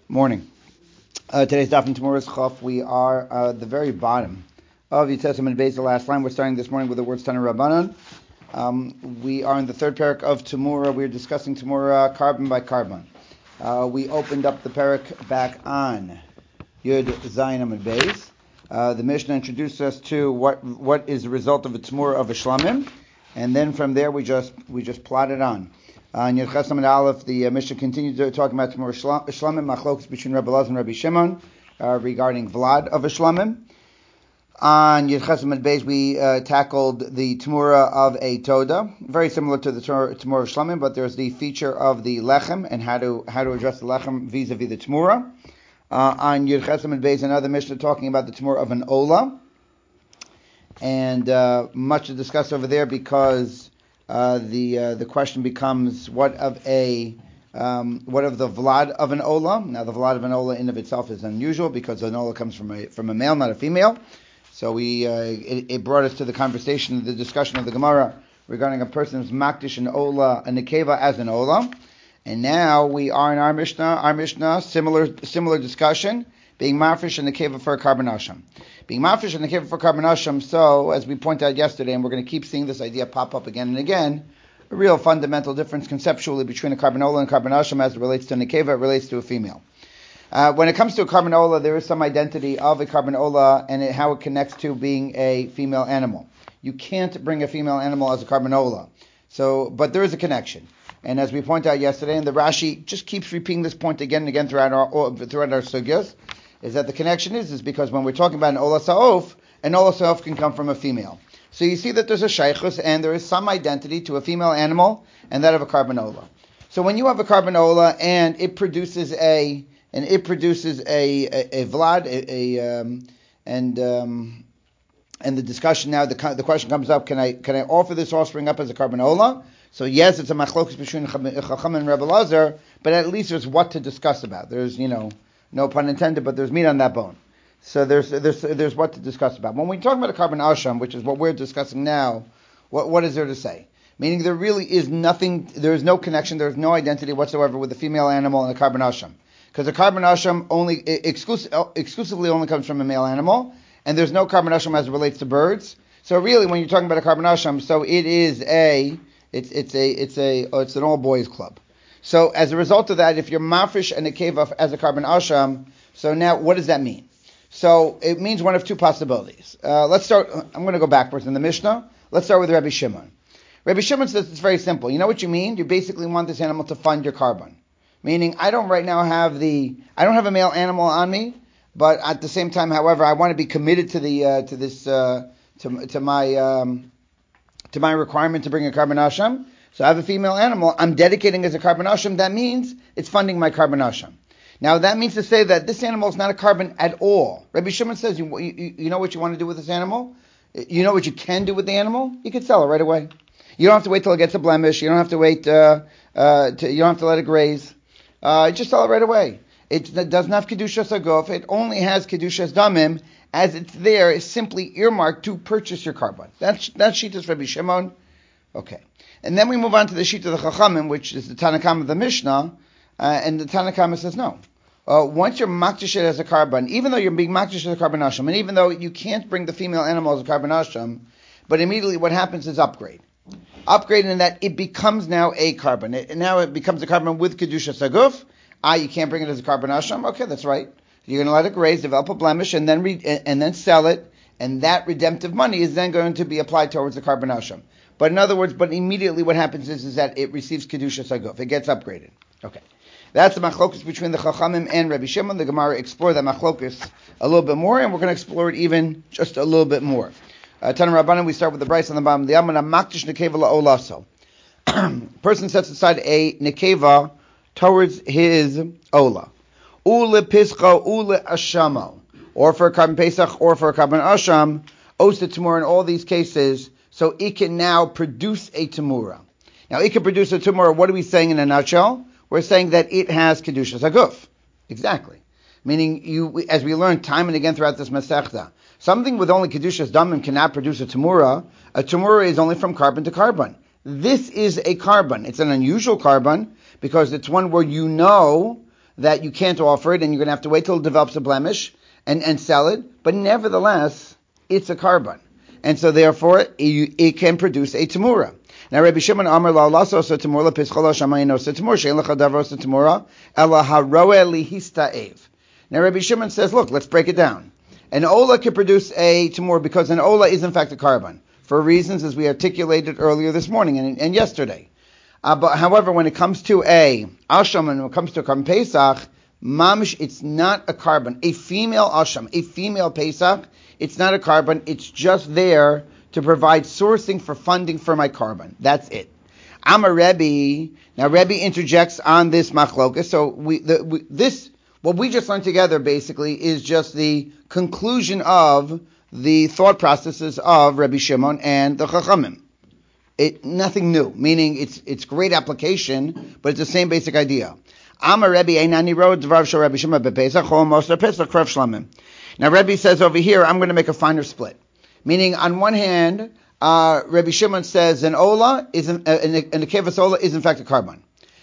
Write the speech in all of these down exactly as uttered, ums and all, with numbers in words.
Morning. Uh, today's Daf and tomorrow's Chaf. We are uh, at the very bottom of Yitzhak and Beis, the last line. We're starting this morning with the words Tana Rabbanan. Um, we are in the third parak of Tamura. We're discussing Tamura carbon by carbon. Uh, we opened up the parak back on Yud Zayin and Beis. Uh, the Mishnah introduced us to what what is the result of a Tamura of a Shlamim, and then from there we just we just plotted on. Uh, in Yud Chesam and Aleph, the uh, Mishnah continued to talk about Tamura Shlamim, Machlokes between Rabbi Elazar and Rabbi Shimon uh, regarding Vlad of a Shlamim. On Yud Chesam and Beis, we uh, tackled the Tamura of a Toda, very similar to the Tamura of Shlamim, but there's the feature of the Lechem and how to how to address the Lechem vis-a-vis the Tamura. Uh, on Yud Chesam and Beis, another Mishnah talking about the Tamura of an Ola, and uh, much to discuss over there because uh, the uh, the question becomes what of a um, what of the Vlad of an Ola. Now the Vlad of an Ola in of itself is unusual because an Ola comes from a from a male, not a female. So we, uh, it, it brought us to the conversation, the discussion of the Gemara regarding a person's makdish an ola, a nekeva as an ola. And now we are in our Mishnah, our Mishnah, similar similar discussion, being mafresh and nekeva for a carbon asham. Being mafresh and nekeva for a carbon asham, so as we pointed out yesterday, and we're going to keep seeing this idea pop up again and again, a real fundamental difference conceptually between a carbon ola and a carbon asham as it relates to a nekeva, it relates to a female. Uh, when it comes to a carbon ola, there is some identity of a carbon ola and it, how it connects to being a female animal. You can't bring a female animal as a carbon ola. So, but there is a connection. And as we pointed out yesterday, and the Rashi just keeps repeating this point again and again throughout our throughout our sugyas, is that the connection is is because when we're talking about an ola sa'of, an ola sa'of can come from a female. So you see that there's a shaychus and there is some identity to a female animal and that of a carbon ola. So when you have a carbon ola and it produces a And it produces a a, a vlad, a, a um, and um, and the discussion now. The the question comes up: Can I can I offer this offspring up as a carbon ola? So yes, it's a machlokus between Chacham and Rebbe Elazar, but at least there's what to discuss about. There's you know no pun intended, but there's meat on that bone. So there's there's there's what to discuss about. When we talk about a carbon asham, which is what we're discussing now, what what is there to say? Meaning there really is nothing. There is no connection. There is no identity whatsoever with the female animal and the carbon asham. Because the carbon asham only exclusive, exclusively only comes from a male animal, and there's no carbon asham as it relates to birds. So really, when you're talking about a carbon asham, so it is a it's it's a it's a oh, it's an all boys club. So as a result of that, if you're mafresh and a keva as a carbon asham, so now what does that mean? So it means one of two possibilities. Uh, let's start. I'm going to go backwards in the Mishnah. Let's start with Rabbi Shimon. Rabbi Shimon says it's very simple. You know what you mean? You basically want this animal to fund your carbon. Meaning, I don't right now have the, I don't have a male animal on me, but at the same time, however, I want to be committed to the, uh, to this, uh, to, to my, um, to my requirement to bring a carbon asham. So I have a female animal. I'm dedicating as a carbon asham. That means it's funding my carbon asham. Now that means to say that this animal is not a carbon at all. Rabbi Shimon says, you, you, you know what you want to do with this animal? You know what you can do with the animal? You can sell it right away. You don't have to wait till it gets a blemish. You don't have to wait, uh, uh, to, you don't have to let it graze. Uh, just sell it right away. It, it doesn't have Kedushas Aguf. It only has Kedushas Damim. As it's there, it's simply earmarked to purchase your carbon. That's that's Shittas Rabbi Shimon. Okay. And then we move on to the Shita of the Chachamim, which is the Tanakam of the Mishnah. Uh, and the Tanakam says no. Uh, once you're makdish it as a carbon, even though you're being makdish as a carbon asham, and even though you can't bring the female animal as a carbon asham, but immediately what happens is upgrade. Upgrade in that it becomes now a carbon. It, now it becomes a carbon with Kedusha Saguf. Ah, you can't bring it as a carbon asham. Okay, that's right. You're going to let it graze, develop a blemish, and then re, and then sell it. And that redemptive money is then going to be applied towards the carbon asham. But in other words, but immediately what happens is, is that it receives Kedusha Saguf. It gets upgraded. Okay. That's the machlokus between the Chachamim and Rabbi Shimon. The Gemara explored that machlokus a little bit more, and we're going to explore it even just a little bit more. Uh, Tana Rabbanan, we start with the Bryce on the bottom. The Amana makdish nekeva la'olaso. Person sets aside a nekeva towards his ola. Ule pischa, ule ashamo. Or for a carbon pesach, or for a carbon asham. Osta tamura in all these cases. So it can now produce a tamura. Now it can produce a tamura. What are we saying in a nutshell? We're saying that it has kedushas aguf. Exactly. Meaning, you, as we learned time and again throughout this Masechta, something with only Kedushas Damim cannot produce a Tamura. A Tamura is only from carbon to carbon. This is a carbon. It's an unusual carbon because it's one where you know that you can't offer it and you're going to have to wait till it develops a blemish and, and sell it. But nevertheless, it's a carbon. And so therefore, it, it can produce a tamura. Now, Rabbi Shimon Amar la laso so tamura pischolo shamayino so tamura shein lecha davro so tamura ela haroe lihistaev. Now, Rabbi Shimon says, look, let's break it down. An ola can produce a tamura because an ola is in fact a carbon for reasons as we articulated earlier this morning and, and yesterday. Uh, but however, when it comes to a asham and when it comes to a carbon pesach, mamish, it's not a carbon. A female asham, a female pesach, it's not a carbon. It's just there to provide sourcing for funding for my carbon. That's it. I'm a Rebbe. Now, Rebbe interjects on this machlokas. So we, the, we, this, what we just learned together basically is just the conclusion of the thought processes of Rabbi Shimon and the Chachamim. It, nothing new, meaning it's it's great application, but it's the same basic idea. I'm a Rebbe. Einani road dvar shel Rabbi Shimon bepesach chol moser pesach krav shlamim. Now, Rebbe says over here, I'm going to make a finer split. Meaning, on one hand, uh, Rebbe Shimon says an ola, is an, uh, an, an nekevas ola is in fact a carbon.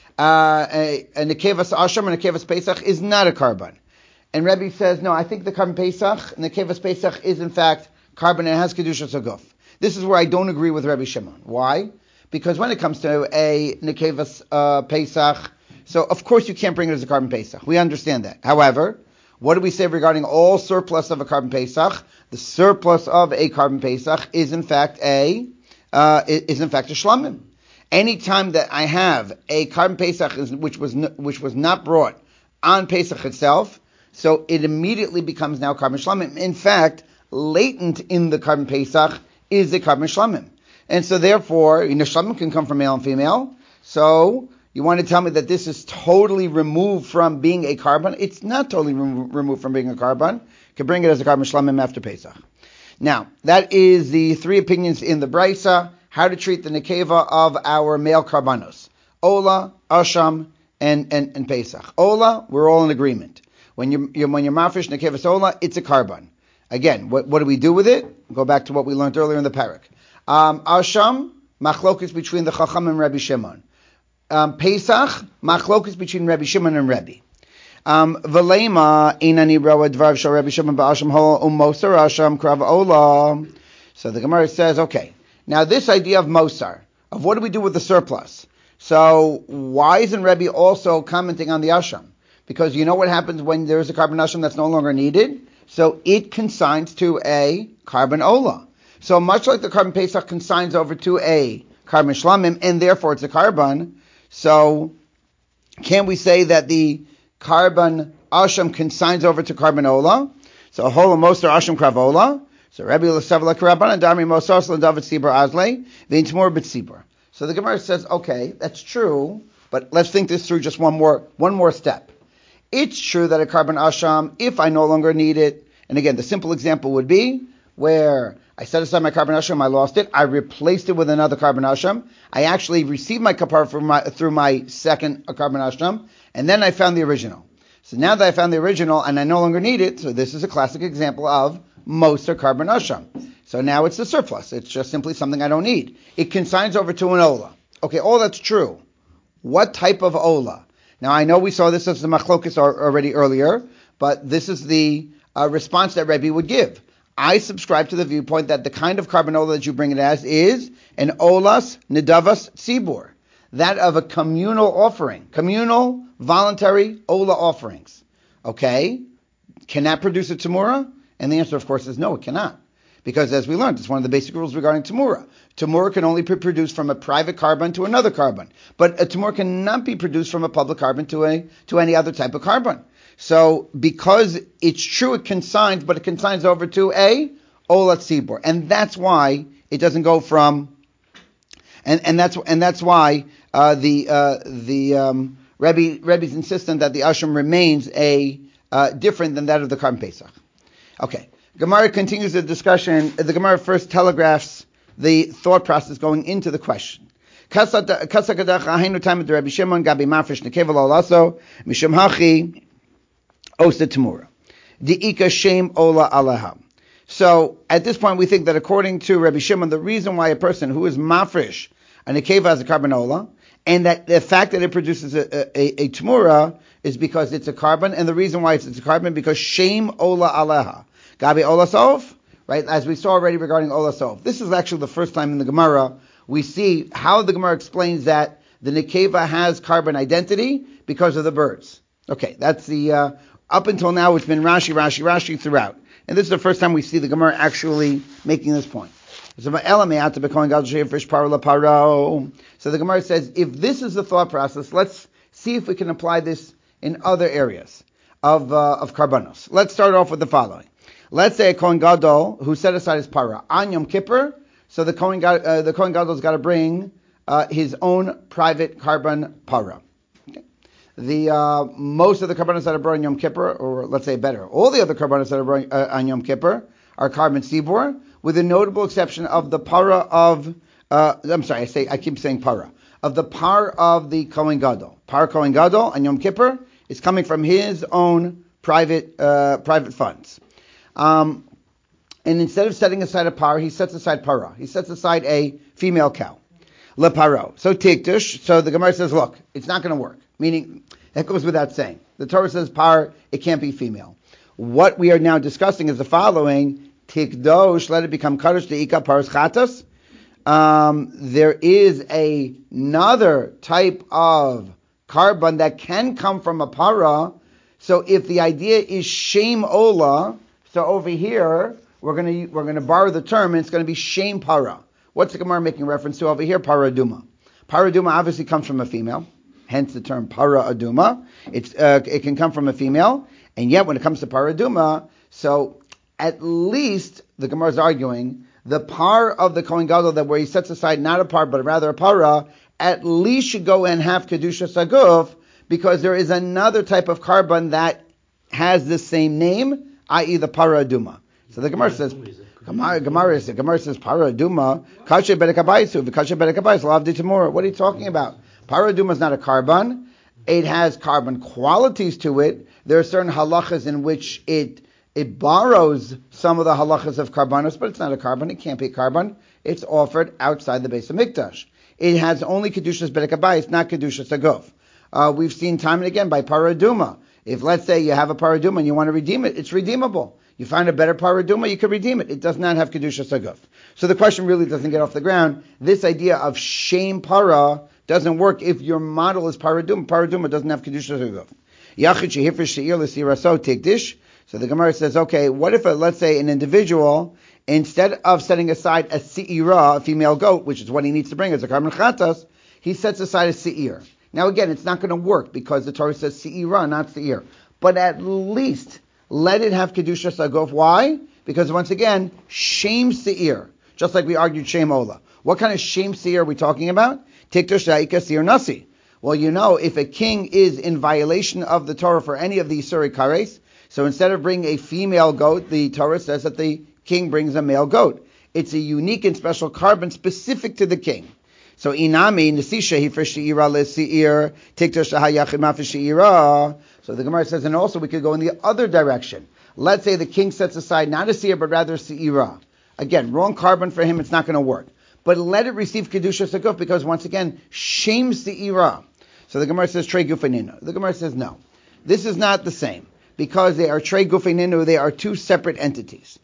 Uh, a, a nekevas asham and a nekevas pesach is not a carbon. And Rebbe says, no, I think the carbon pesach, nekevas pesach is in fact carbon and it has kedushas aguf. This is where I don't agree with Rebbe Shimon. Why? Because when it comes to a nekevas uh, pesach, so of course you can't bring it as a carbon pesach. We understand that. However, what do we say regarding all surplus of a carbon pesach? The surplus of a carbon pesach is in fact a uh, is in fact a shlamim. Anytime that I have a carbon pesach which was n- which was not brought on Pesach itself, so it immediately becomes now carbon shlamim. In fact, latent in the carbon pesach is a carbon shlamim, and so therefore, you know, shlamim can come from male and female. So you want to tell me that this is totally removed from being a carbon? It's not totally remo- removed from being a carbon. You can bring it as a carbon shlamim after Pesach. Now, that is the three opinions in the Brisa, how to treat the nekeva of our male karbanos. Ola, Asham, and, and, and Pesach. Ola, we're all in agreement. When you're, you're, when you're mafish nekeva Ola, it's a carbon. Again, what, what do we do with it? Go back to what we learned earlier in the parak. Um, Asham, machlokes between the Chacham and Rabbi Shimon. Um, Pesach, machlokes between Rabbi Shimon and Rabbi. Um, Velema inani roa dvar shel Rabbi Shimon ba'asham hol u'mosar asham krav ola. So the Gemara says, okay, now this idea of mosar, of what do we do with the surplus? So why isn't Rabbi also commenting on the asham? Because you know what happens when there is a carbon asham that's no longer needed? So it consigns to a carbon ola. So much like the carbon pesach consigns over to a carbon shlamim, and therefore it's a carbon. So, can we say that the carbon asham consigns over to carbon ola? So, hola moser asham kravola. So, Rabbi L'Savla Karaban and Dami Mosas L'David Sibur Azle V'Intmor B'Tzibur. So the Gemara says, okay, that's true, but let's think this through just one more one more step. It's true that a carbon asham, if I no longer need it, and again, the simple example would be where I set aside my carbon asham, I lost it, I replaced it with another carbon asham, I actually received my kapar from my, through my second carbon asham, and then I found the original. So now that I found the original and I no longer need it, so this is a classic example of moser carbon asham. So now it's the surplus. It's just simply something I don't need. It consigns over to an ola. Okay, all that's true. What type of ola? Now I know we saw this as the machlokas already earlier, but this is the uh, response that Rebbe would give. I subscribe to the viewpoint that the kind of carbon ola that you bring it as is an olas nidavas tzibur, that of a communal offering, communal voluntary ola offerings. Okay, can that produce a tamura? And the answer, of course, is no, it cannot. Because as we learned, it's one of the basic rules regarding tamura. Tamura can only be produced from a private carbon to another carbon. But a tamura cannot be produced from a public carbon to a to any other type of carbon. So because it's true it consigns, but it consigns over to a ola tzibur. And that's why it doesn't go from and, and that's and that's why uh, the uh, the um, Rebbe Rebbe's insistent that the asham remains a uh, different than that of the carbon pesach. Okay. Gemara continues the discussion. The Gemara first telegraphs the thought process going into the question. So at this point we think that according to Rabbi Shimon, the reason why a person who is mafresh a nekeva as a carbon ola, and that the fact that it produces a, a, a tmura is because it's a carbon, and the reason why it's, it's a carbon because shem ola aleha. Gabi ola sof, right? As we saw already regarding ola sof. This is actually the first time in the Gemara we see how the Gemara explains that the nekeva has carbon identity because of the birds. Okay, that's the, uh, up until now it's been Rashi, Rashi, Rashi throughout. And this is the first time we see the Gemara actually making this point. So the Gemara says, if this is the thought process, let's see if we can apply this in other areas of uh, of karbanos. Let's start off with the following. Let's say a Kohen Gadol who set aside his para on Yom Kippur, so the Kohen uh, the Kohen Gadol's got to bring uh, his own private carbon para. Okay. The uh, most of the karbanos that are brought on Yom Kippur, or let's say better, all the other karbanos that are brought uh, on Yom Kippur are carbon sibor, with a notable exception of the para of, uh, I'm sorry, I say I keep saying para, of the par of the Kohen Gadol. Par Kohen Gadol on Yom Kippur is coming from his own private uh, private funds. Um, and instead of setting aside a par, he sets aside para. He sets aside a female cow. Le paro. So tiktush, so the Gemara says, look, it's not going to work. Meaning, that goes without saying. The Torah says par, it can't be female. What we are now discussing is the following. Tikdosh, let it become kadosh deika paras chatas. Um, there is a, another type of carbon that can come from a para. So if the idea is shem ola, so over here we're going to we're going to borrow the term, and it's going to be shem para. What's the Gemara making reference to over here? Para aduma. Para aduma obviously comes from a female, hence the term para aduma. It's uh, it can come from a female, and yet when it comes to para aduma, so at least the Gemara is arguing the par of the Kohen Gadol, that where he sets aside not a par but rather a para, at least should go and have kedusha saguf, because there is another type of carbon that has the same name, that is the para aduma. So the Gemara says, Gemara, Gemara, Gemara says para aduma kashe berekabaisu v'kashe berekabaisu lavdi tamura. What are you talking about? Para aduma is not a carbon. It has carbon qualities to it. There are certain halachas in which it It borrows some of the halachas of karbanos, but it's not a carbon. It can't be a carbon. It's offered outside the base of mikdash. It has only kedushas berekabayis, not kedushas aguf. Uh, we've seen time and again by paraduma. If let's say you have a paraduma and you want to redeem it, it's redeemable. You find a better paraduma, you can redeem it. It does not have kedushas aguf. So the question really doesn't get off the ground. This idea of shame para doesn't work if your model is paraduma. Paraduma doesn't have kedushas aguf. Yachid shehifish she'ir l'siraso tikdish. So the Gemara says, okay, what if, a, let's say, an individual, instead of setting aside a se'ira, a female goat, which is what he needs to bring as a carbon chatas, he sets aside a se'ir. Now again, it's not going to work because the Torah says se'ira, not se'ir. But at least let it have kedusha saguf. Why? Because once again, shame se'ir. Just like we argued shame ola. What kind of shame se'ir are we talking about? Tiktush da'ika se'ir nasi. Well, you know, if a king is in violation of the Torah for any of the Isuri Kares, so instead of bringing a female goat, the Torah says that the king brings a male goat. It's a unique and special carbon specific to the king. So inami nesisha he for sheira leseir tiktosh hayachim for sheira. So the Gemara says, and also we could go in the other direction. Let's say the king sets aside not a seir but rather a seira. Again, wrong carbon for him. It's not going to work. But let it receive kedusha saguf because once again, shame seira. So the Gemara says trei gufaninu. The Gemara says no. This is not the same. Because they are trei gufeininu, they are two separate entities.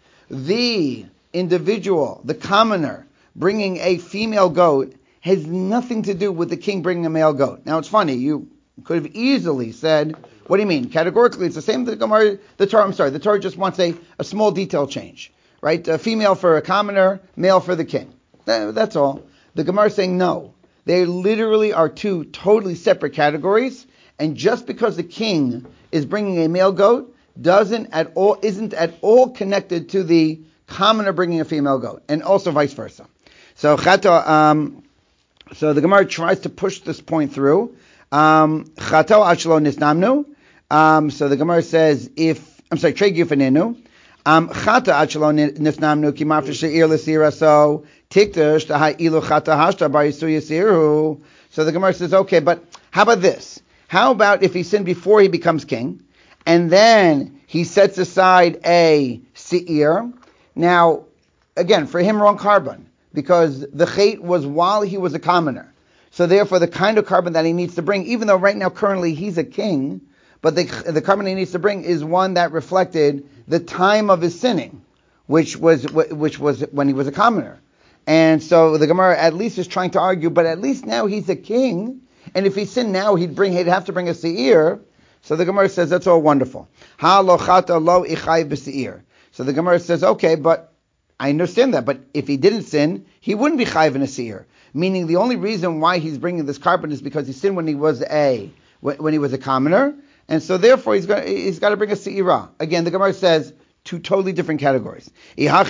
The individual, the commoner, bringing a female goat has nothing to do with the king bringing a male goat. Now it's funny, you could have easily said, what do you mean? Categorically, it's the same. The Gemara, the Torah, I'm sorry, the Torah just wants a, a small detail change, right? A female for a commoner, male for the king. That's all. The Gemara is saying no. They literally are two totally separate categories, and just because the king is bringing a male goat doesn't at all isn't at all connected to the commoner bringing a female goat, and also vice versa. So chata, um, so the Gemara tries to push this point through. Um, Chato achlo nisnamnu. Um, so the Gemara says, if I'm sorry, trei gufaninu. Um, chata achlo nisnamnu ki mafresh she'ir l'sira. So tiktush tahai ilu chata hashta bar yisu yisiru. So the Gemara says, okay, but how about this? How about if he sinned before he becomes king, and then he sets aside a se'ir? Now, again, for him, wrong carbon, because the chait was while he was a commoner. So therefore, the kind of carbon that he needs to bring, even though right now currently he's a king, but the the carbon he needs to bring is one that reflected the time of his sinning, which was which was when he was a commoner. And so the Gemara at least is trying to argue, but at least now he's a king, and if he sinned now, he'd bring he'd have to bring a seir. So the Gemara says that's all wonderful. Ha lo chata lo ichai b'seir. So the Gemara says, okay, but I understand that, but if he didn't sin, he wouldn't be chayiv in a seir. Meaning the only reason why he's bringing this carbon is because he sinned when he was a when he was a commoner, and so therefore he's got he's got to bring a seirah. Again, the Gemara says two totally different categories. So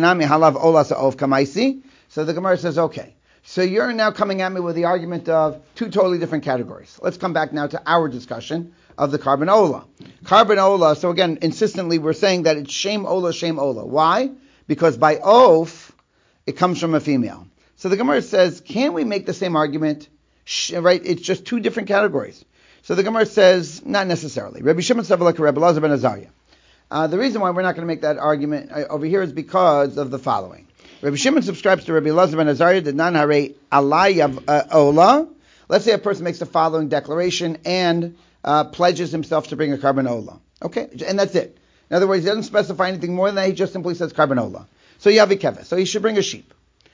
the Gemara says, okay, so you're now coming at me with the argument of two totally different categories. Let's come back now to our discussion of the carbon ola. Carbon ola, so again, insistently we're saying that it's shem ola, shem ola. Why? Because by oaf, it comes from a female. So the Gemara says, can we make the same argument? Right? It's just two different categories. So the Gemara says, not necessarily. Rabbi Shimon Savalak, Rabbi Elazar ben Azariah. Uh, the reason why we're not going to make that argument uh, over here is because of the following. Rabbi Shimon subscribes to Rabbi Elazar ben Azariah, the nan hare alayav ola. Let's say a person makes the following declaration and uh, pledges himself to bring a carbon ola. Okay? And that's it. In other words, he doesn't specify anything more than that. He just simply says carbon ola. So yavi keves. So he should bring a sheep.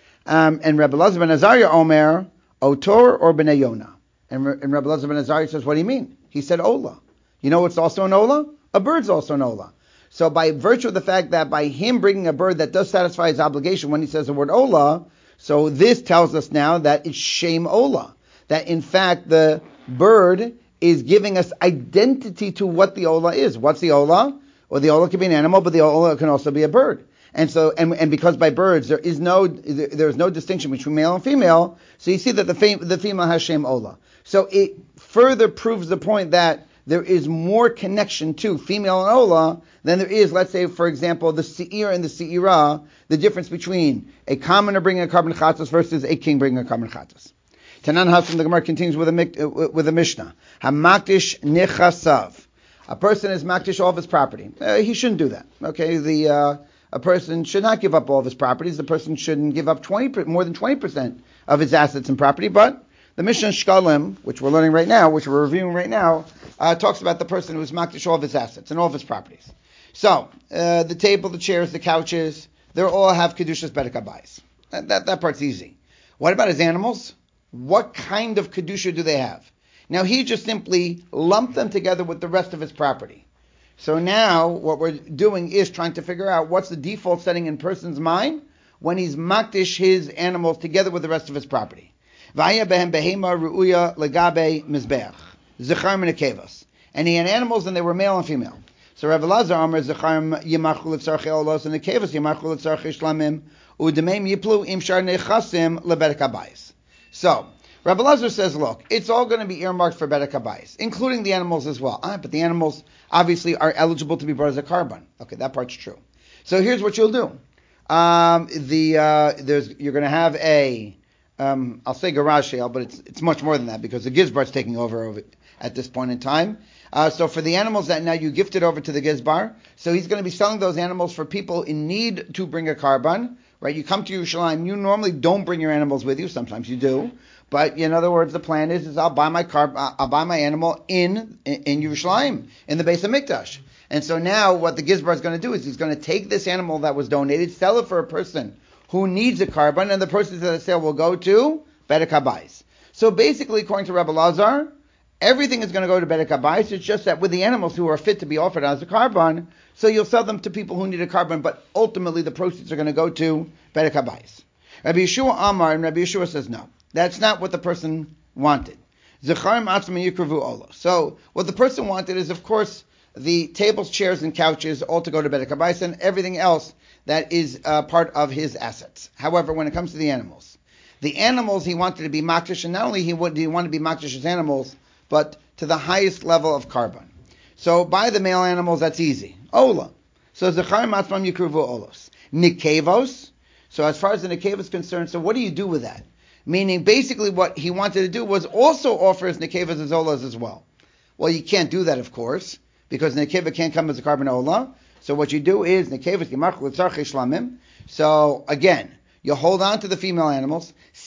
Um, and Rabbi Elazar ben Azariah omer otor or b'nei Yonah. And, and Rabbi Elazar ben Azariah says, what do you mean? He said ola. You know what's also an ola? A bird's also an ola. So by virtue of the fact that by him bringing a bird that does satisfy his obligation when he says the word ola, so this tells us now that it's shem ola. That in fact the bird is giving us identity to what the ola is. What's the ola? Well, the ola can be an animal, but the ola can also be a bird. And so, and, and because by birds there is no there is no distinction between male and female, so you see that the fem, the female has shem ola. So it further proves the point that there is more connection to female and ola than there is, let's say, for example, the seir and the seirah, the difference between a commoner bringing a carbon chatas versus a king bringing a carbon chatas. Tanan Hasan, the Gemara continues with a with a Mishnah. Hamakdish nechasav. A person is makdish all of his property. Uh, he shouldn't do that. Okay, the uh, a person should not give up all of his properties. The person shouldn't give up twenty more than twenty percent of his assets and property. But the Mishnah Shkalim, which we're learning right now, which we're reviewing right now, uh, talks about the person who is makdish all of his assets and all of his properties. So, uh, the table, the chairs, the couches, they all have Kedushas Bedek Habayis. That, that, that part's easy. What about his animals? What kind of Kedusha do they have? Now, he just simply lumped them together with the rest of his property. So now, what we're doing is trying to figure out what's the default setting in person's mind when he's makdish his animals together with the rest of his property. V'haya behem behema ru'uya legabe mizbeach. Zechar min hakevos. And he had animals and they were male and female. So Rav Elazar Amar Zecharim Yemachu L'Tzarchei Olos and the Kevas Yemachu L'Tzarchei Shlamim U'Demeim Yiplu Im Shar Nechasim LeBedek Habayis. So Rav Elazar says, look, it's all going to be earmarked for Bedek Habayis, including the animals as well. Ah, but the animals obviously are eligible to be brought as a carbon. Okay, that part's true. So here's what you'll do. Um, the uh, there's you're going to have a um, I'll say garage sale, but it's it's much more than that because the Gizbar's taking over over at this point in time. Uh, so for the animals that now you gifted over to the Gizbar, so he's going to be selling those animals for people in need to bring a carbon, right? You come to Yerushalayim, you normally don't bring your animals with you, sometimes you do, but in other words, the plan is, is I'll buy my carb, I'll buy my animal in, in, in Yerushalayim, in the Beis HaMikdash. And so now what the Gizbar is going to do is he's going to take this animal that was donated, sell it for a person who needs a carbon, and the proceeds of the sale will go to Bedek Habayis. So basically, according to Rabbi Elazar, everything is going to go to Bedek Habayis. It's just that with the animals who are fit to be offered as a carbon, so you'll sell them to people who need a carbon, but ultimately the proceeds are going to go to Bedek Habayis. Rabbi Yeshua Amar, and Rabbi Yeshua says no. That's not what the person wanted. Zecharim atzma yikravu olo. So what the person wanted is, of course, the tables, chairs, and couches all to go to Bedek Habayis, and everything else that is uh, part of his assets. However, when it comes to the animals, the animals he wanted to be makdish, and not only he would he want to be makdish his animals, but to the highest level of carbon. So by the male animals, that's easy. Ola. So zechar matzmam yikruvu olos. Nikevos. So as far as the nikeva is concerned, so what do you do with that? Meaning, basically what he wanted to do was also offer his nikevas as olas as well. Well, you can't do that, of course, because nikeva can't come as a carbon ola. So what you do is nikevas yimach l'tzarchei shlamim. So again, you hold on to the female animals,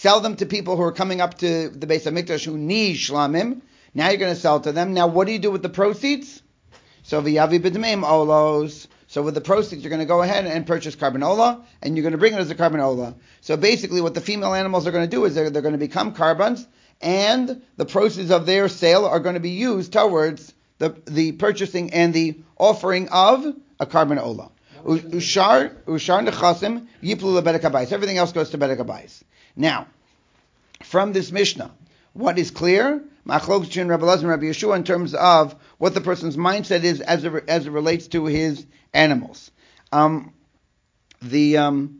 sell them to people who are coming up to the Beis HaMikdash who need shlamim. Now you're going to sell to them. Now what do you do with the proceeds? So v'yavi b'dmeim olos. So with the proceeds, you're going to go ahead and purchase carbanola, and you're going to bring it as a carbanola. So basically what the female animals are going to do is they're, they're going to become carbons, and the proceeds of their sale are going to be used towards the, the purchasing and the offering of a carbanola. Ushar, ushar nechasim, yiplu lebedek habayis. Everything else goes to bedek habayis. Now, from this Mishnah, what is clear? Machlokes between Rabbi Elazar and Rabbi Yeshua in terms of what the person's mindset is as it, as it relates to his animals. Um, the um,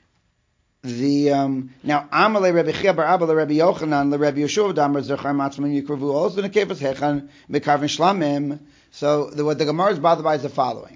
the um, now Amalei Rabbi Chia bar Abba Rabbi Yochanan Rabbi Yeshua Damar Zechar Matzman Yikruvu also Nekefas Hechan Mekarvin Shlamim. So the, what the Gemara is bothered by is the following.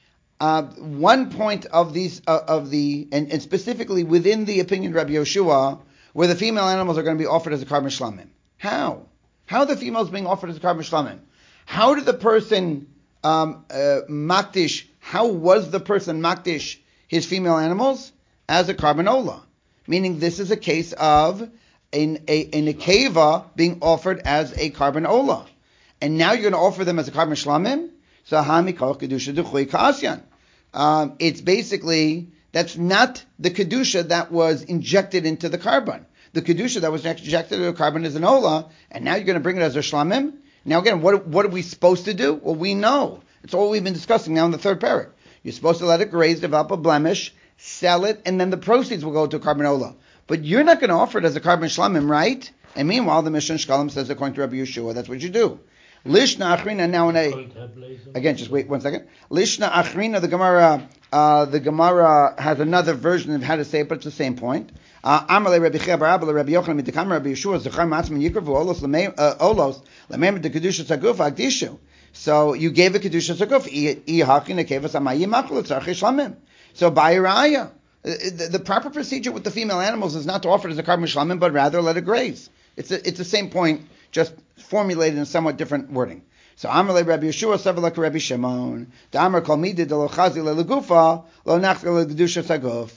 Uh, one point of these uh, of the and, and specifically within the opinion of Rabbi Yeshua, where the female animals are going to be offered as a carbon shlamim. How? How are the females being offered as a carbon shlamim? How did the person um, uh, makdish? How was the person makdish his female animals as a carbanola? Meaning, this is a case of an a, a nekeva being offered as a carbanola, and now you're going to offer them as a carbon shlamim. So hamikol kedusha duchui kaasyan. Um, it's basically that's not the kedusha that was injected into the carbon. The kedusha that was injected into the carbon is an ola, and now you're going to bring it as a shlamim. Now again, what what are we supposed to do? Well, we know it's all we've been discussing now in the third parak. You're supposed to let it graze, develop a blemish, sell it, and then the proceeds will go to a carbon ola. But you're not going to offer it as a carbon shlamim, right? And meanwhile, the Mishnah Shkalim says, according to Rabbi Yeshua, that's what you do. Lishna Achrina now in a again, just wait one second. Lishna Achrina, the Gemara, uh, the Gemara has another version of how to say it, but it's the same point. Amalei Rabbi Chia bar Abba Rabbi Yochanan mitakam Rabbi Yeshua zechar matzman yikravu olos olos lemem de kedusha tzaguf agdishu. So you gave a kedusha tzaguf i hachin akevas amayi machul tzarchei shlamim. So by raya, the, the proper procedure with the female animals is not to offer it as a carbon shlamim, but rather let it graze. It's a, it's the same point, just formulated in somewhat different wording. So Amalei Rabbi Yeshua savalak Rabbi Shimon. The Amar kol midid lo chazi legufa lo nachal kedusha tzaguf.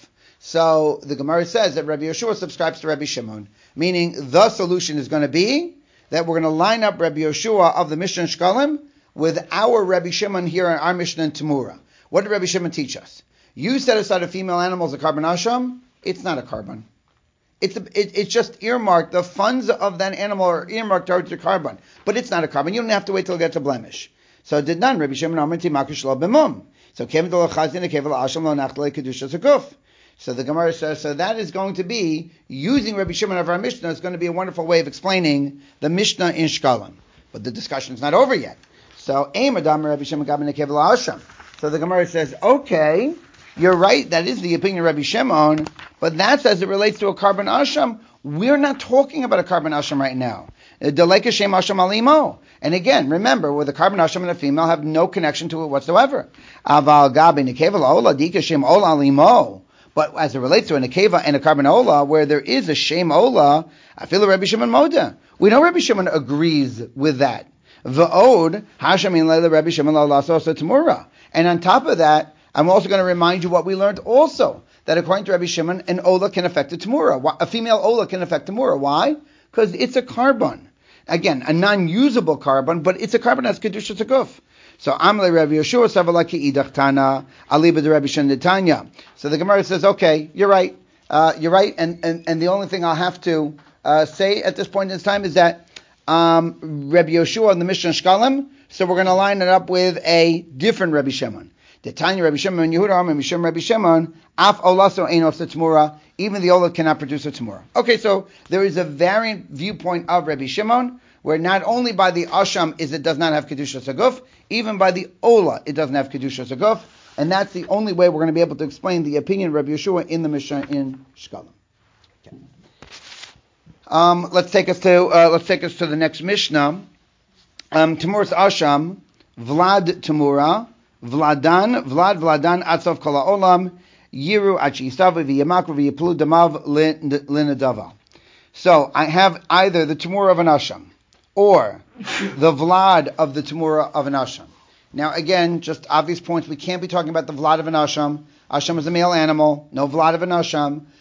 So the Gemara says that Rabbi Yeshua subscribes to Rabbi Shimon, meaning the solution is going to be that we're going to line up Rabbi Yeshua of the Mishnah Shkalim with our Rabbi Shimon here in our Mishnah in Tamura. What did Rabbi Shimon teach us? You set aside a female animal as a carbon asham. It's not a carbon. It's a, it, it's just earmarked. The funds of that animal are earmarked towards the carbon, but it's not a carbon. You don't have to wait till it gets a blemish. So did none. Rabbi Shimon Amar Timakish lo b'mum. So kevel lo chazin kevel asham lo nachle kedusha zakuf. So the Gemara says, so that is going to be, using Rabbi Shimon of our Mishnah, is going to be a wonderful way of explaining the Mishnah in Shkalim. But the discussion's not over yet. So, Eimadam Rabbi Shimon Gabin Kevel Asham. So the Gemara says, okay, you're right, that is the opinion of Rabbi Shimon, but that's as it relates to a carbon asham. We're not talking about a carbon asham right now. Deleka Shem Asham Alimo. And again, remember, with a carbon asham and a female have no connection to it whatsoever. Aval Gabin Kevel Ola Dika Shem Ola Alimo. But as it relates to a nekeva and a carbon ola, where there is a shem ola, I feel Rabbi Shimon moda. We know Rabbi Shimon agrees with that. V'od hashamin leila Rabbi Shimon la lasosa tamura. And on top of that, I'm also going to remind you what we learned also, that according to Rabbi Shimon, an ola can affect a tamura. A female ola can affect a tamura. Why? Because it's a carbon. Again, a non-usable carbon, but it's a carbon that's kedusha tzakuf. So Amalei Rabbi Yeshua savalaki idach tana aliba de Rabbi Shimon Netanya. So the Gemara says, okay, you're right, uh, you're right, and, and and the only thing I'll have to uh, say at this point in time is that um, Rabbi Yeshua in the Mishnah Shkalim. So we're going to line it up with a different Rabbi Shimon. The Tanya Rabbi Shimon Yehuda and Mishum Rabbi Shimon af olaso ein of tzmura. Even the ola cannot produce a tzmura. Okay, so there is a variant viewpoint of Rabbi Shimon, where not only by the asham is it does not have kedusha saguf, even by the ola it doesn't have kedusha saguf, and that's the only way we're going to be able to explain the opinion of Rabbi Yeshua in the Mishnah in Shkalim. Okay. Um, let's take us to uh, let's take us to the next Mishnah. Um, Tamuras asham Vlad Tamura Vladan Vlad Vladan Atzav Kala Olam Yiru Achi Isavu V'Yamakru V'Yiplu Damav Linadava. So I have either the Tamura of an asham or the Vlad of the Tamura of an Asham. Now again, just obvious points, we can't be talking about the Vlad of an Asham. Asham is a male animal, no Vlad of an Asham.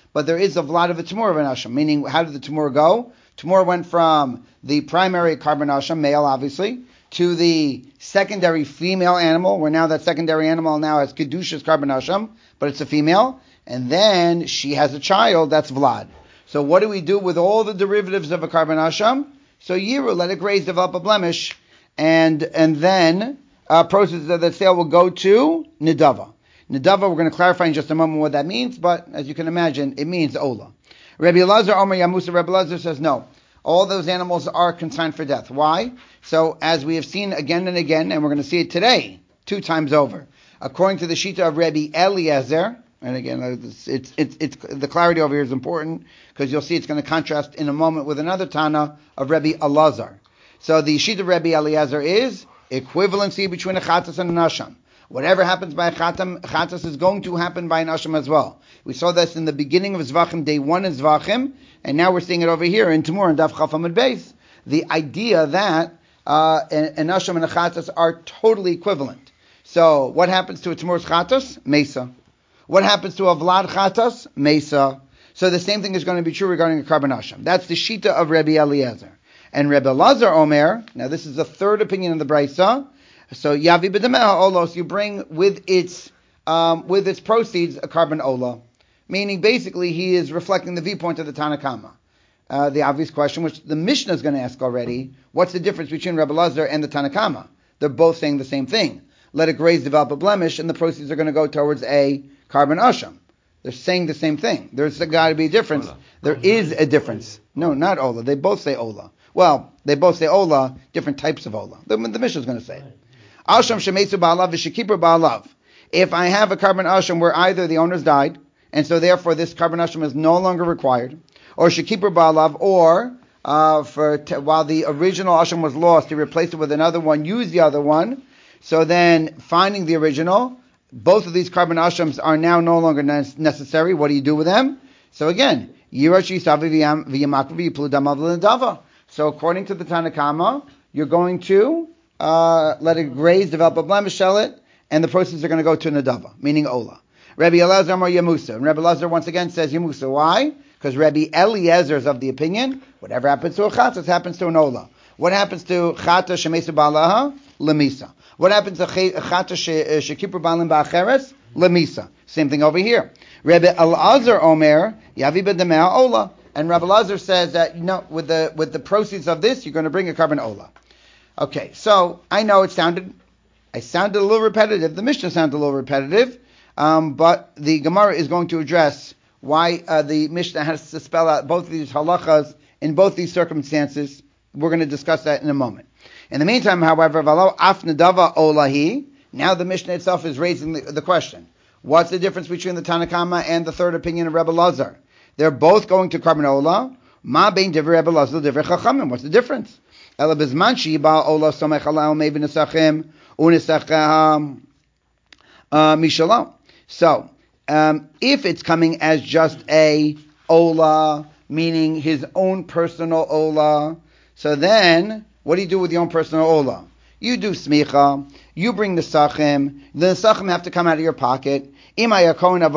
but there is a vlad of a tamur of an asham. Meaning, how did the tamur go? Tamur went from the primary carbon asham, male obviously, to the secondary female animal, where now that secondary animal now has kedushas carbon asham, but it's a female, and then she has a child, that's vlad. So what do we do with all the derivatives of a carbon asham? So yiru, let it graze, develop a blemish, and and then uh, process of the sale will go to nidava. Nidava, we're going to clarify in just a moment what that means, but as you can imagine, it means ola. Rabbi Elazar Omer Yamusa, Rabbi Elazar says no. All those animals are consigned for death. Why? So, as we have seen again and again, and we're going to see it today, two times over, according to the Shita of Rabbi Eliezer, and again, it's, it's, it's, it's the clarity over here is important, because you'll see it's going to contrast in a moment with another Tana of Rabbi Elazar. So, the Shita of Rabbi Eliezer is equivalency between a Chatas and an Asham. Whatever happens by a Chatam, Chatas is going to happen by an Asham as well. We saw this in the beginning of Zvachim, day one in Zvachim, and now we're seeing it over here in Tamur and Daf Chaf Amud Beis. The idea that uh, an Asham and a Chatas are totally equivalent. So, what happens to a Tamur's Chatas? Mesa. What happens to a Vlad Chatas? Mesa. So the same thing is going to be true regarding a carbon Asham. That's the Shita of Rabbi Eliezer. And Rabbi Elazar Omer, now this is the third opinion of the Braisa, so Yavi B'Dameha Olos, you bring with its um, with its proceeds a carbon Ola. Meaning basically he is reflecting the viewpoint of the Tanakama. Uh, the obvious question, which the Mishnah is going to ask already, what's the difference between Rabbi Elazar and the Tanakama? They're both saying the same thing. Let it graze, develop a blemish, and the proceeds are going to go towards a carbon asham. They're saying the same thing. There's got to be a difference. Ola. There is a difference. No, not Ola. They both say Ola. Well, they both say Ola, different types of Ola. The, the Mishnah is going to say it. Asham shemetzu ba'alav v'shekipur ba'alav. If I have a carbon asham where either the owners died, and so therefore this carbon asham is no longer required, or shekipur ba'alav, or uh, for t- while the original asham was lost, he replaced it with another one, used the other one, so then finding the original, both of these carbon ashams are now no longer ne- necessary. What do you do with them? So again, yirashi savi v'yamakvi yiplu damav l'nedava. So according to the Tanakama, you're going to uh, let it graze, develop a blemish, sell it, and the proceeds are going to go to Nadava, meaning Ola. Rabbi Elazar Amar Yamusa. And Rabbi Elazar once again says Yamusa. Why? Because Rabbi Eliezer is of the opinion, whatever happens to a Chatas happens to an Ola. What happens to Chata Shemesa Ba'alaha? Lemisa. What happens to Chata Shekipur Ba'alim Ba'acheres? Lemisa. Same thing over here. Rabbi Elazar Omer, Yavi B'Damea Ola. And Rabbi Elazar says that, you know, with the with the proceeds of this, you're going to bring a carbon Ola. Okay, so I know it sounded, I sounded a little repetitive. The Mishnah sounded a little repetitive, um, but the Gemara is going to address why uh, the Mishnah has to spell out both of these halachas in both these circumstances. We're going to discuss that in a moment. In the meantime, however, v'alo af nedava olahi. Now the Mishnah itself is raising the, the question: what's the difference between the Tanakama and the third opinion of Rabbi Elazar? They're both going to carbon Ola. Ma bein divrei Rabbi Elazar divrei Chachamim. What's the difference? Ela bizman she'iba Ola somech alal mei v'nesachim u'nesachah mishalom. So, um, if it's coming as just a Ola, meaning his own personal Ola, so then what do you do with your own personal Ola? You do smicha, you bring the sachim, the sachim have to come out of your pocket. Let's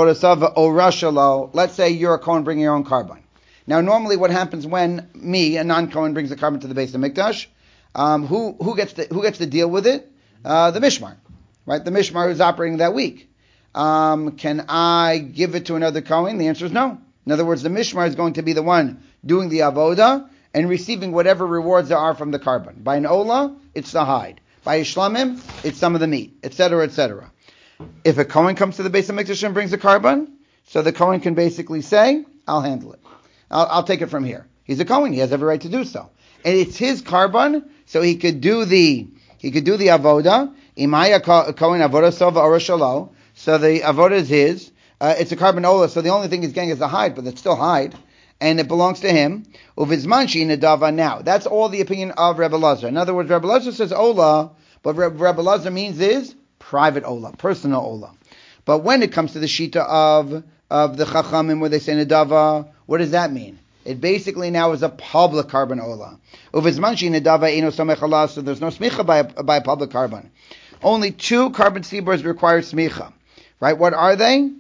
say you're a Kohen bringing your own carbon. Now, normally what happens when me, a non-Kohen, brings a carbon to the base of Mikdash, um, who, who gets to, who gets to deal with it? Uh, the Mishmar, right? The Mishmar who's operating that week. Um, can I give it to another Kohen? The answer is no. In other words, the Mishmar is going to be the one doing the avoda and receiving whatever rewards there are from the carbon. By an Ola, it's the hide. By a Shlamim, it's some of the meat, et cetera, et cetera. If a Kohen comes to the base of Mikdash and brings a carbon, so the Kohen can basically say, I'll handle it. I'll, I'll take it from here. He's a Kohen. He has every right to do so. And it's his carbon, so he could do the, he could do the avoda. Imaya Kohen avoda sova orashalo. So the avoda is his. Uh, it's a carbon ola, so the only thing he's getting is the hide, but it's still hide. And it belongs to him. Uvizmanshi nedava now. That's all the opinion of Rebbe Elazar. In other words, Rebbe Elazar says ola, but Rebbe Elazar means is private ola, personal ola. But when it comes to the shita of of the chachamim where they say nedava, what does that mean? It basically now is a public carbon ola. Uvizmanshi nedava eno samech ala, so there's no smicha by a, by a public carbon. Only two carbon sibors require smicha, right? What are they?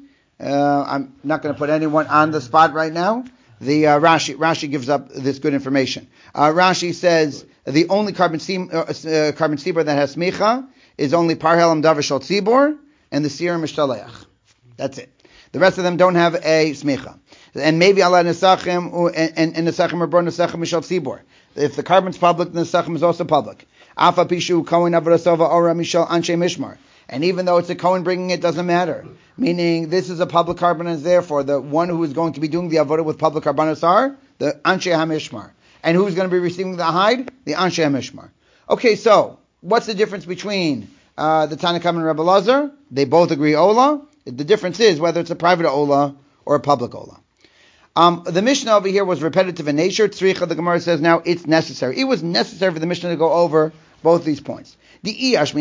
Uh, I'm not going to put anyone on the spot right now. The uh, Rashi Rashi gives up this good information. Uh, Rashi says the only carbon steam, uh, uh, carbon stibor that has smicha is only parhelam davar shel tzibor and the seer mishtaleach. That's it. The rest of them don't have a smicha. And maybe Allah nesachim and and nesachim are born nesachim mishal tzibor. If the carbon's public, the nesachim is also public. Afa pishu kohen avrasova ora mishal anshe mishmar. And even though it's a Kohen bringing it, doesn't matter. Meaning, this is a public carbon, and therefore the one who is going to be doing the avodah with public carbonos are the Anshe HaMishmar. And who's going to be receiving the hide? The Anshe HaMishmar. Okay, so what's the difference between uh, the Tanna Kamma and Rebbe Lazar? They both agree Ola. The difference is whether it's a private Ola or a public Ola. Um, the Mishnah over here was repetitive in nature. Tzricha, the Gemara says now it's necessary. It was necessary for the Mishnah to go over both these points. Look, if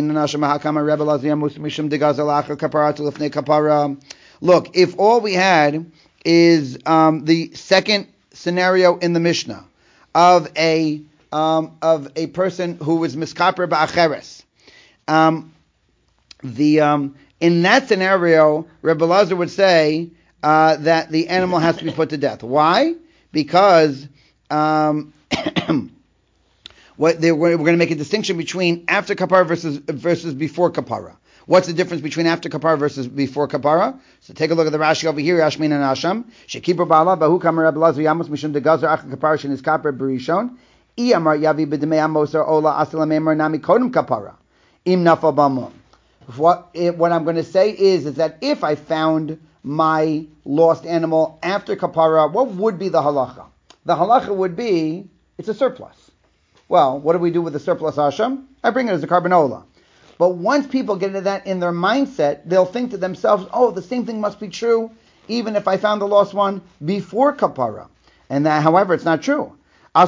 all we had is um, the second scenario in the Mishnah of a um, of a person who was miskaper ba'acheres, um, the um, in that scenario, Rebbe Lazar would say uh, that the animal has to be put to death. Why? Because um, What they, we're going to make a distinction between after kapara versus versus before kapara. What's the difference between after kapara versus before kapara? So take a look at the Rashi over here. Yashmin and Asham. Shekipur ba'ala bahu kamar Rebbe Lazar yamus mishum degazar ach kapara shenis kapar berishon. Iyamar yavi b'demei amosar ola asila memar nami kodem kapara im nafal b'amon. What what I'm going to say is is that if I found my lost animal after kapara, what would be the halacha? The halacha would be it's a surplus. Well, what do we do with the surplus asham? I bring it as a carbanola. But once people get into that in their mindset, they'll think to themselves, oh, the same thing must be true even if I found the lost one before kapara. And that, however, it's not true. You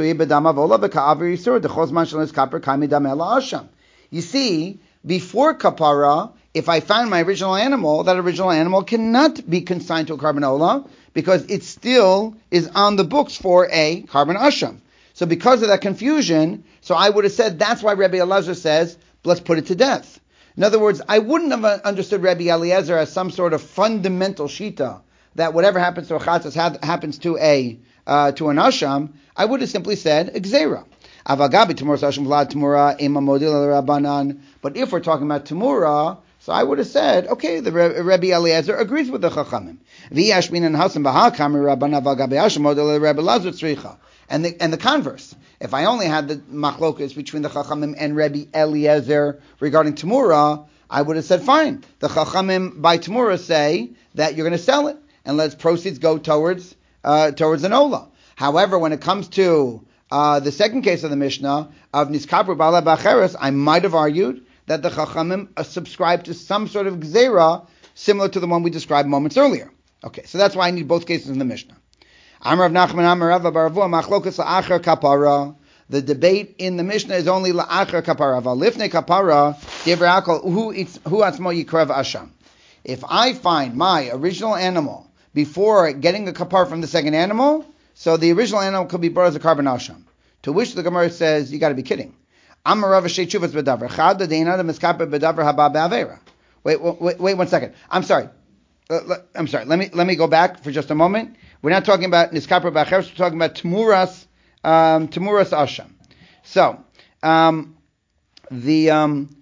see, before kapara, if I found my original animal, that original animal cannot be consigned to a carbanola because it still is on the books for a carbon asham. So because of that confusion, so I would have said that's why Rebbe Eliezer says, let's put it to death. In other words, I wouldn't have understood Rebbe Eliezer as some sort of fundamental shita that whatever happens to a chatzas happens to a uh, to an asham. I would have simply said gzeira. But if we're talking about Tamura, so I would have said, okay, the Rebbe Eliezer agrees with the Chachamim. And the and the converse. If I only had the machlokas between the Chachamim and Rebbe Eliezer regarding Tamura, I would have said, fine. The Chachamim by Tamura say that you're going to sell it and let proceeds go towards uh, towards an Ola. However, when it comes to uh, the second case of the Mishnah of Niskapur Bala Bacheres, I might have argued that the Chachamim uh, subscribe to some sort of Gzeira similar to the one we described moments earlier. Okay, so that's why I need both cases in the Mishnah. Amar Rav Nachman, Amar Rav Baravua, Machlokas la'achar kapara. The debate in the Mishnah is only la'achar kapara. V'alifnei kapara, divrei hakol, hu atzmo yikrav asham. If I find my original animal before getting the kapara from the second animal, so the original animal could be brought as a carbon asham. To which the Gemara says, you got to be kidding. Amar Rav Shei Chuvas bedavar. Chada de'inada miskaper bedavar haba be'avera. Wait, wait, wait one second. I'm sorry. Uh, I'm sorry. Let me let me go back for just a moment. We're not talking about Niskapur B'acheres, we're talking about Tamuras, um, Tamuras Asham. So, um, the, um,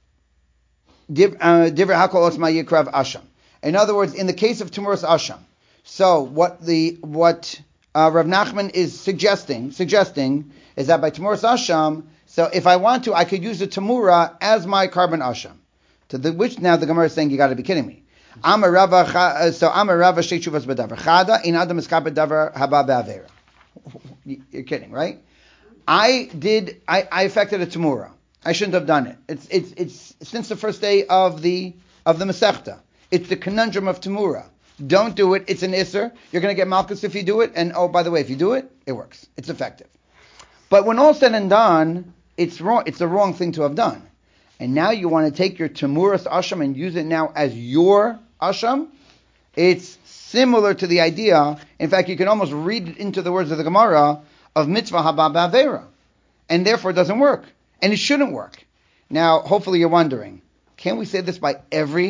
Divrei Hakol Osma Yikrav Asham. In other words, in the case of Tamuras Asham, so what the, what, uh, Rav Nachman is suggesting, suggesting is that by Tamuras Asham, so if I want to, I could use the Tamura as my carbon Asham. To the, which now the Gemara is saying, you gotta be kidding me. Amar Rava, so Amar Rava Shei Chuvas bedavar. Chada in adam miskaper davar haba be'avera. You're kidding, right? I did. I, I affected a tamura. I shouldn't have done it. It's it's it's since the first day of the of the Masechta. It's the conundrum of tamura. Don't do it. It's an isser. You're going to get malchus if you do it. And oh, by the way, if you do it, it works. It's effective. But when all said and done, it's wrong. It's the wrong thing to have done. And now you want to take your Tamuras Asham and use it now as your Asham? It's similar to the idea. In fact, you can almost read it into the words of the Gemara of Mitzvah Haba Ba'avera. And therefore it doesn't work. And it shouldn't work. Now, hopefully you're wondering, can we say this by every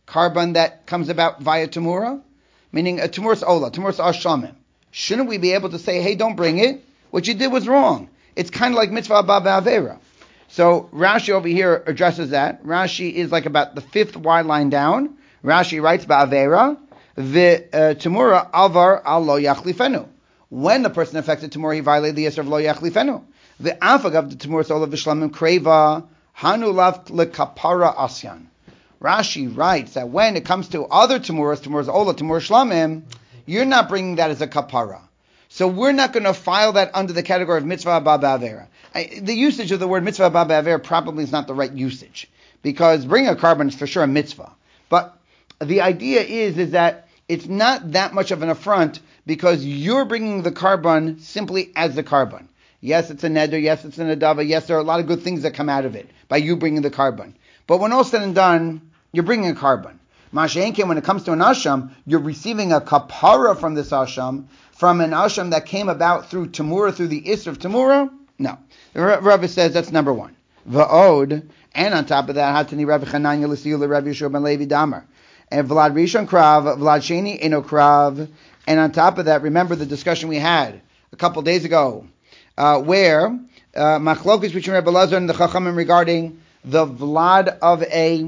carbon that comes about via Tumura? Meaning a Tumur's Ola, Tumur's Ashamim. Shouldn't we be able to say, hey, don't bring it? What you did was wrong. It's kind of like mitzvah abba ba'avera. So Rashi over here addresses that. Rashi is like about the fifth wide line down. Rashi writes ba'avera, the Tumura alvar al lo yachlifenu. When the person affected Tumura, he violated the Yisr of lo yachlifenu. The afag of the Tumur's Ola v'shlamim kreva hanu lav lekapara asyan. Rashi writes that when it comes to other Tumuras, Tumur's Ola, Tumur Shlamim, you're not bringing that as a kapara. So we're not going to file that under the category of mitzvah abba ba'avera. The usage of the word mitzvah abba ba'avera probably is not the right usage, because bringing a carbon is for sure a mitzvah. But the idea is, is that it's not that much of an affront because you're bringing the carbon simply as the carbon. Yes, it's a neder. Yes, it's an adava. Yes, there are a lot of good things that come out of it by you bringing the carbon. But when all's said and done, you're bringing a carbon. Masha'enkin, when it comes to an asham, you're receiving a kapara from this asham, from an asham that came about through Tamura, through the Isra of Tamura? No. The Rabbi says that's number one. Va'od, and on top of that, Hatani Rabbi Chananya L'Siyula Rabbi Yeshua ben Levi Damar. And Vlad Rishon Krav, Vlad Sheni Eno Krav. And on top of that, remember the discussion we had a couple days ago, uh, where uh, Machlokes between Rabbi Lazar and the Chachamim regarding the Vlad of a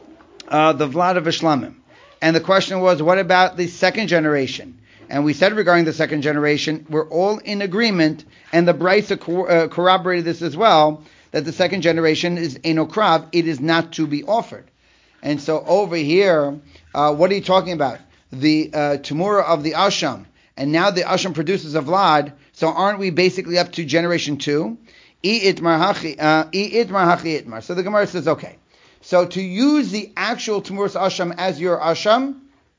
Uh, the Vlad of Ishlamim. And the question was, what about the second generation? And we said regarding the second generation, we're all in agreement, and the Brisa co- uh, corroborated this as well, that the second generation is Eno Krav, it is not to be offered. And so over here, uh, what are you talking about? The uh, Tumura of the Asham, and now the Asham produces a Vlad, so aren't we basically up to generation two? I itmar hachi, uh, I itmar hachi itmar. So the Gemara says, okay. So to use the actual Tumuras Asham as your Asham,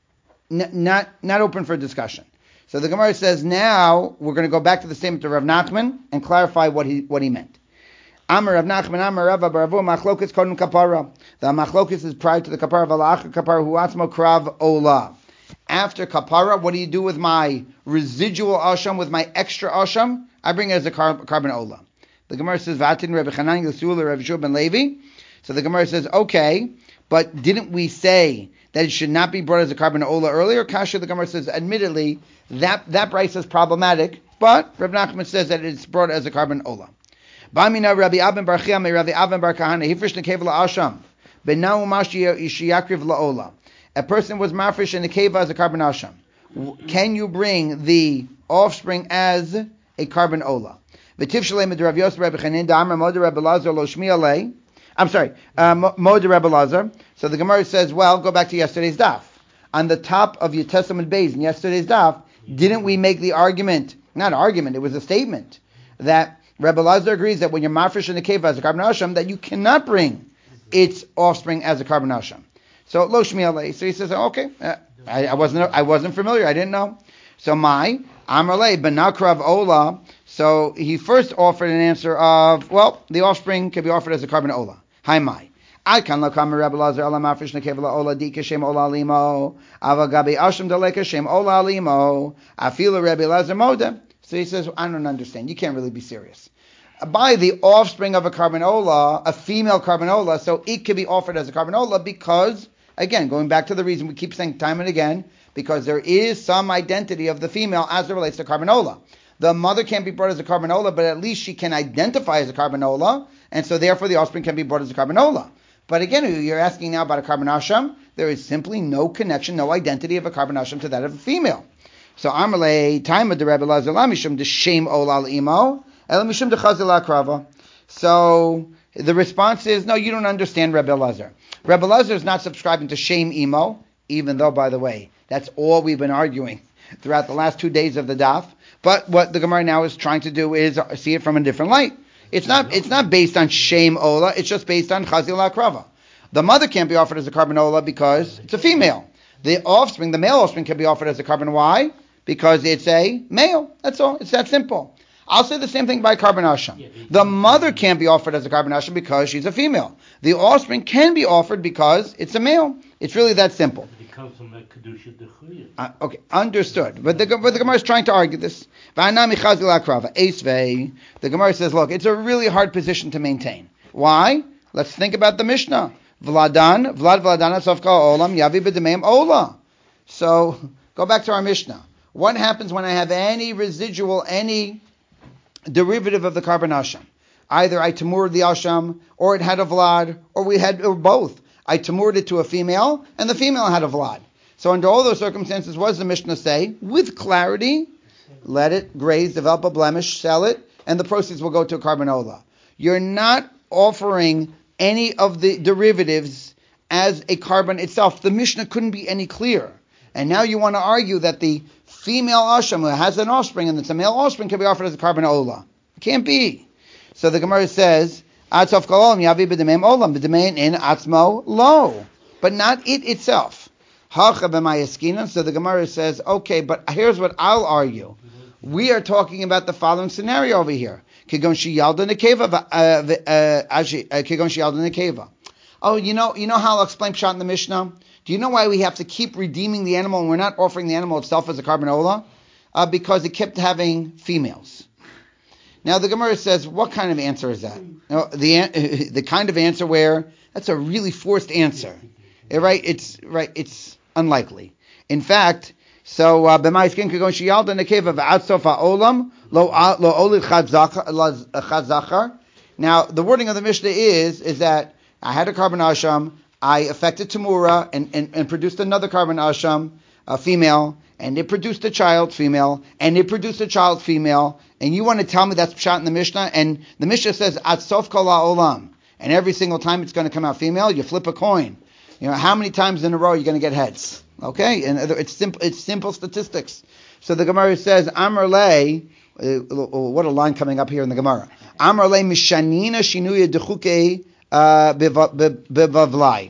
n- not not open for discussion. So the Gemara says now we're going to go back to the statement of Rav Nachman and clarify what he what he meant. Amar Rav Nachman, Amar Rav Baravu, Machlokes Kodem Kapara. The Machlokes is prior to the Kapara, Valach Kapara Hu Atzmo Krav Ola. After Kapara, what do you do with my residual Asham, with my extra Asham? I bring it as a car- carbon Ola. The Gemara says, Vatin Rabbi Chanan Yisrael Rabbi Yeshua ben Levi. So the Gemara says, okay, but didn't we say that it should not be brought as a carbon ola earlier? Kasha, the Gemara says, admittedly, that that price is problematic, but Rabbi Nachman says that it's brought as a carbon ola. Bamina Rabbi Abin Bar Chia, Rabbi Abin Bar Kahana, Hifrish Nekev Asham, Benau Mashi Yishiyakriv Laola. A person was mafresh in the keva as a carbon asham. Can you bring the offspring as a carbon ola? V'tiv shalei med Rav Yosef Rabbi Chanin da'amar mod Rabbi Lazar lo shmi alei. I'm sorry, uh, Mod Rebbe Lazar. So the Gemara says, well, go back to yesterday's daf. On the top of your Testament base in yesterday's daf, didn't we make the argument, not argument, it was a statement, that Rebbe Lazar agrees that when you're mafresh in the cave as a carbon asham, that you cannot bring its offspring as a carbon asham. So, lo shmi alei. So he says, okay, uh, I, I wasn't I wasn't familiar, I didn't know. So my, Amar lei, benakrav ola. So he first offered an answer of, well, the offspring can be offered as a carbon ola. Hi mai. I can look on Rabbi Lazar ala mafresh nekevla ola dika shem ola limo avagabi asham daleka shem ola limo afila Rabbi Lazar moda. So he says, I don't understand. You can't really be serious. By the offspring of a carbon ola, a female carbon ola, so it can be offered as a carbon ola because, again, going back to the reason we keep saying time and again, because there is some identity of the female as it relates to carbon ola. The mother can't be brought as a carbon ola, but at least she can identify as a carbon ola, and so therefore the offspring can be brought as a carbon ola. But again, you're asking now about a carbon asham. There is simply no connection, no identity of a carbon asham to that of a female. So Amalei time of the Rebbe Lazar Lamishum the shame olal imo elamishum the chazil akrava. So the response is, no, you don't understand Rebbe Lazar. Rebbe Lazar is not subscribing to shame imo, even though, by the way, that's all we've been arguing throughout the last two days of the daf. But what the Gemara now is trying to do is see it from a different light. It's not it's not based on shame ola, it's just based on chazil akrava. The mother can't be offered as a carbon ola because it's a female. The offspring, the male offspring, can be offered as a carbon why? Because it's a male. That's all. It's that simple. I'll say the same thing by carbon asham. The mother can't be offered as a carbon asham because she's a female. The offspring can be offered because it's a male. It's really that simple. Uh, okay, understood. But the, but the Gemara is trying to argue this. The Gemara says, look, it's a really hard position to maintain. Why? Let's think about the Mishnah. Vladan, Vlad Vladana Sofka Olam, Yavi B'Demeim Ola. So, go back to our Mishnah. What happens when I have any residual, any derivative of the carbon asham? Either I tamured the asham, or it had a vlad, or we had or both. I tamured it to a female, and the female had a vlad. So under all those circumstances, what does the Mishnah say? With clarity, let it graze, develop a blemish, sell it, and the proceeds will go to a carbon ola. You're not offering any of the derivatives as a carbon itself. The Mishnah couldn't be any clearer. And now you want to argue that the female asham who has an offspring and it's a male offspring can be offered as a carbon ola. It can't be. So the Gemara says, Atzof kol olam yavi b'demeim olam, b'demeim in atzmo lo. But not it itself. Hacha b'mayaskina. So the Gemara says, okay, but here's what I'll argue. We are talking about the following scenario over here. Kigon sheyalda nekeva, kigon sheyalda nekeva. Oh, you know, you know how I'll explain pshat in the Mishnah? Do you know why we have to keep redeeming the animal and we're not offering the animal itself as a carbon ola? Uh, because it kept having females. Now the Gemara says, what kind of answer is that? Now, the the kind of answer where that's a really forced answer, right? It's right. It's unlikely. In fact, so b'may skin kagon sheyalda nekeva v'atzof ha'olam lo lo olid chad zachar. Now the wording of the Mishnah is is that I had a carbon asham. I affected Tamura and, and, and produced another carbon asham, a female, and it produced a child, female, and it produced a child, female, and you want to tell me that's pshat in the Mishnah? And the Mishnah says, at sof kol ha'olam, and every single time it's going to come out female, you flip a coin. You know, how many times in a row are you going to get heads? Okay? And it's simple, it's simple statistics. So the Gemara says, Amar le, uh, what a line coming up here in the Gemara. Amar le mishanina shinuya dechuke bevavlai.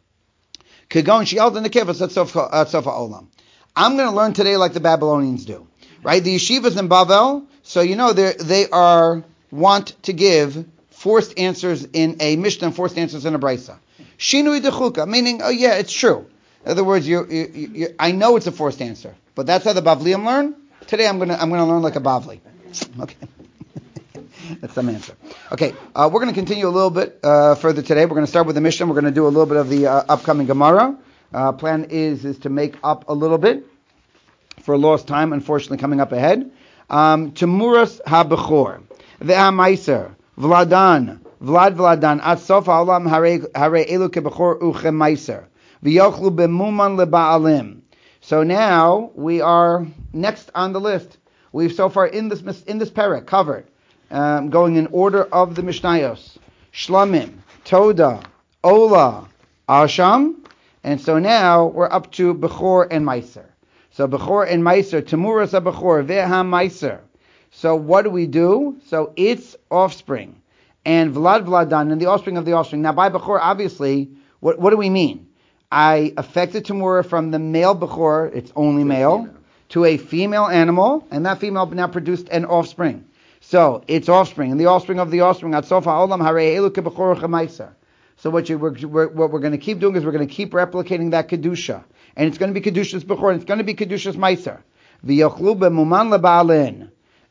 Kagon sheyalda nekeva at sof ha'olam. I'm going to learn today like the Babylonians do, right? The yeshivas in Bavel, so you know they they are want to give forced answers in a Mishnah and forced answers in a Brisa. Shinui dechuka, meaning, oh yeah, it's true. In other words, you, you, you, I know it's a forced answer, but that's how the Bavliim learn. Today I'm going to I'm going to learn like a Bavli. Okay. That's some answer. Okay, uh, we're going to continue a little bit uh, further today. We're going to start with the Mishnah. We're going to do a little bit of the uh, upcoming Gemara. Uh, plan is is to make up a little bit for lost time, unfortunately, coming up ahead. Um, Temuras ha-bechor, ve'ha-meiser, vladan, vlad vladan, at sof ha'olam hare elu ke-bechor uche-meiser, v'yochlu bemuman leba'alim. So now we are next on the list. We've so far in this in this parak covered, um, going in order of the Mishnayos, Shlamim, Toda, Ola, Asham, and so now we're up to Bechor and Meiser. So Bechor and Meiser, Temuras ha-Bechor, Ve'ha Meiser. So what do we do? So it's offspring. And Vlad Vladan, and the offspring of the offspring. Now by Bechor, obviously, what, what do we mean? I affected Temura from the male Bechor, it's only male, to a female animal, and that female now produced an offspring. So it's offspring, and the offspring of the offspring, Atzof ha'olam harei elu ke-Bechor uche-Meiser. So what, you, we're, we're, what we're going to keep doing is we're going to keep replicating that Kedusha. And it's going to be Kedusha's Bechor, and it's going to be Kedusha's Meiser. V'yochlu bemuman leba'alin.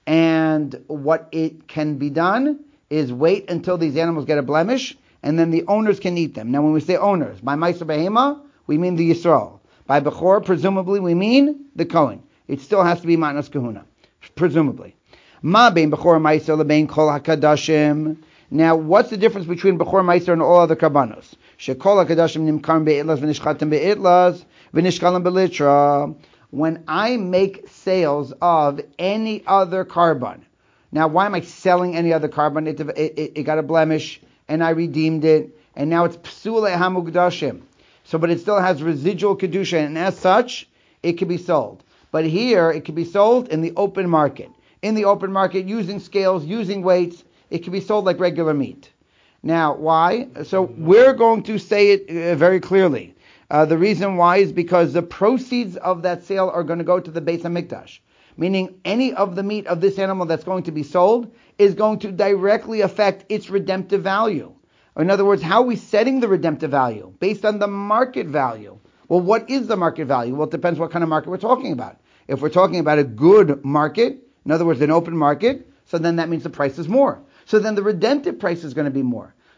And what it can be done is wait until these animals get a blemish, and then the owners can eat them. Now when we say owners, by Meiser Behema, we mean the Yisrael. By Bechor, presumably, we mean the Kohen. It still has to be Matnas Kahuna, presumably. Ma bein Bechor Meiser lebein kol HaKadashim. Now, what's the difference between Bechor Meiser and all other karbanos? Shekol HaKadashim nimkarim be'itlas v'nishchatim be'itlas v'nishkalim be'litra. When I make sales of any other karban, now why am I selling any other karban? It, it, it got a blemish, and I redeemed it, and now it's psule hamukdashim. So, but it still has residual kedusha, and as such, it can be sold. But here, it can be sold in the open market. In the open market, using scales, using weights, it can be sold like regular meat. Now, why? So we're going to say it uh, very clearly. Uh, the reason why is because the proceeds of that sale are going to go to the Beis HaMikdash. Meaning any of the meat of this animal that's going to be sold is going to directly affect its redemptive value. In other words, how are we setting the redemptive value? Based on the market value. Well, what is the market value? Well, it depends what kind of market we're talking about. If we're talking about a good market, in other words, an open market, so then that means the price is more. So then the redemptive price is going to be more.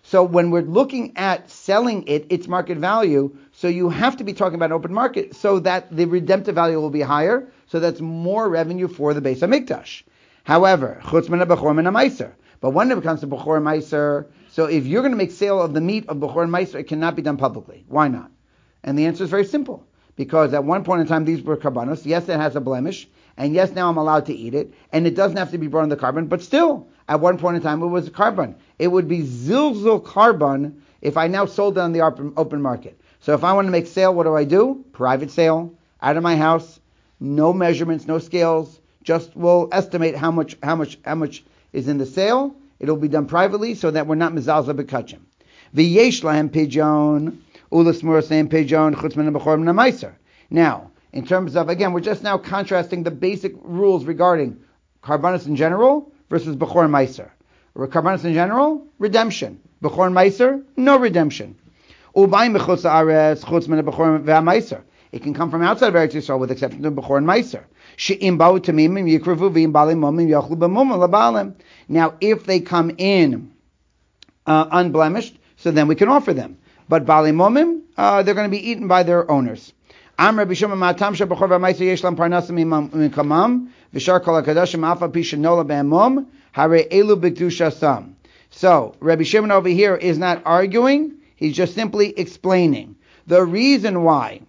So when we're looking at selling it, its market value, so you have to be talking about open market so that the redemptive value will be higher, so that's more revenue for the Beis HaMikdash. However, chutz min ha-bechor min ha-meiser. But when it comes to Bechor and Meiser, so if you're going to make sale of the meat of Bechor and Meiser, it cannot be done publicly. Why not? And the answer is very simple. Because at one point in time, these were karbanos. Yes, it has a blemish. And yes, now I'm allowed to eat it. And it doesn't have to be brought in the carbon. But still, at one point in time, it was a carbon. It would be zilzul carbon if I now sold it on the open market. So if I want to make sale, what do I do? Private sale, out of my house, no measurements, no scales. Just we'll estimate how much, how much, how much is in the sale. It'll be done privately so that we're not mizalza b'kachim. V'yesh lahem pijon u'lasmur same pijon chutz min ha-bechor min ha-meiser. Now, in terms of, again, we're just now contrasting the basic rules regarding karbanos in general versus bechor and meiser. Karbanos in general, redemption. Bechor and meiser, no redemption. U'bayim b'chutz ha'aretz chutz min ha-bechor v'ha-meiser. It can come from outside of Eretz Yisrael with exception to bechor and meiser. She'im ba'u tamimim yikravu v'im balim momim yachlu b'mumim labalim. Now, if they come in uh, unblemished, so then we can offer them. But balim momim, uh, they're going to be eaten by their owners. Am Rabbi Shimon ma'atam she'bechor v'ha-meiser yesh lam parnasim mikamam v'shar kol ha'kadashim alfa pi shenola b'emom hare elu b'kedushasam. So Rabbi Shimon over here is not arguing; he's just simply explaining the reason why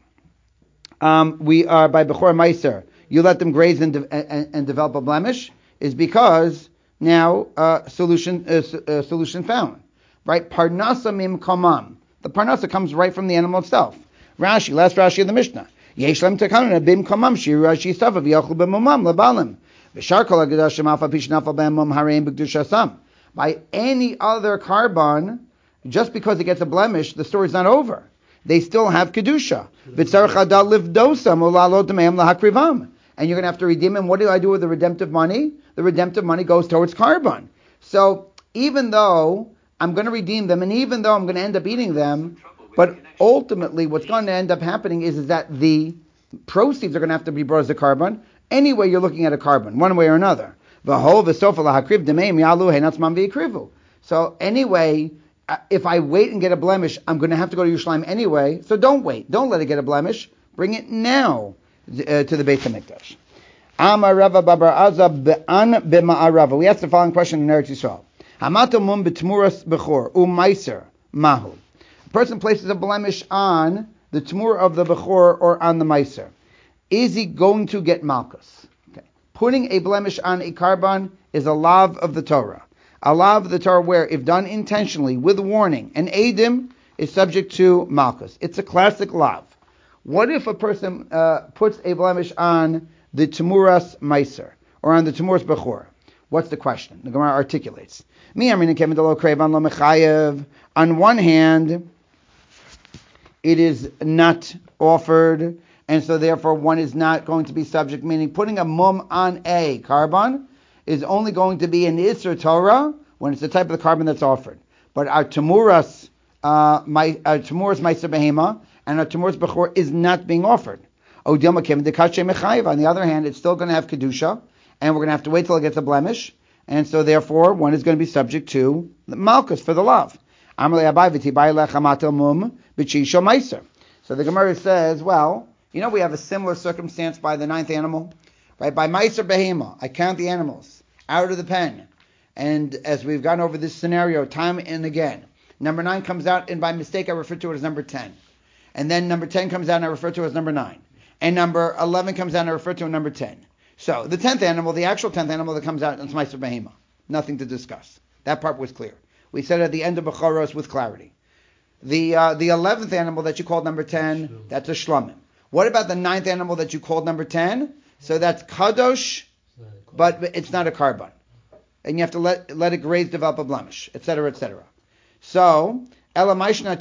um, we are by bechor and meiser. You let them graze and, de- and, and develop a blemish is because now uh, solution uh, uh, solution found, right? Parnasa mim kamam. The parnasa comes right from the animal itself. Rashi, last Rashi of the Mishnah. Yesh lem tekanun bim kamam shiru Rashi stava v'yachlu b'mumam lebalim v'shar kol ha'kedashim alfa pish nafal b'mum hareim b'kedushasam. By any other carbon, just because it gets a blemish, the story's not over. They still have kedusha. V'tzarech hadal livdosam ulalot demeim lahakrivam. And you're going to have to redeem them. What do I do with the redemptive money? The redemptive money goes towards carbon. So even though I'm going to redeem them, and even though I'm going to end up eating them, but ultimately what's going to end up happening is, is that the proceeds are going to have to be brought as a carbon. Anyway, you're looking at a carbon, one way or another. So anyway, if I wait and get a blemish, I'm going to have to go to Yerushalayim anyway. So don't wait. Don't let it get a blemish. Bring it now. Uh, to the Beit HaMikdash. Amar Rava Babar Azza be'an b'ma'arava. We asked the following question in Eretz Yisrael. Hamato mum b'tmuras bechor u'meiser mahu. A person places a blemish on the tmur of the bechor or on the meiser. Is he going to get malchus? Okay. Putting a blemish on a carbon is a lav of the Torah. A lav of the Torah where, if done intentionally with warning, an edim is subject to malchus. It's a classic lav. What if a person uh, puts a blemish on the Temuras Meiser or on the Temuras Bechor? What's the question? The Gemara articulates. On one hand, it is not offered, and so therefore one is not going to be subject, meaning putting a mum on a carbon is only going to be an Isser Torah when it's the type of the carbon that's offered. But our Temuras, uh, my, our Temuras Meiser Behema, and a Temuras Bechor is not being offered. On the other hand, it's still going to have Kedusha, and we're going to have to wait till it gets a blemish, and so therefore one is going to be subject to the Malchus for the love. So the Gemara says, well, you know we have a similar circumstance by the ninth animal, right? By Meiser Behema, I count the animals out of the pen, and as we've gone over this scenario time and again, number nine comes out, and by mistake I refer to it as number ten. And then number ten comes out and I refer to as number nine. And number eleven comes out and I refer to as number ten. So the tenth animal, the actual tenth animal that comes out, is Meiser Behema. Nothing to discuss. That part was clear. We said at the end of Bechoros with clarity. The uh, the eleventh animal that you called number ten, that's a Shlomim. What about the ninth animal that you called number ten? So that's Kadosh, but it's not a carbon. And you have to let let it graze, develop a blemish, et cetera, et cetera. So, now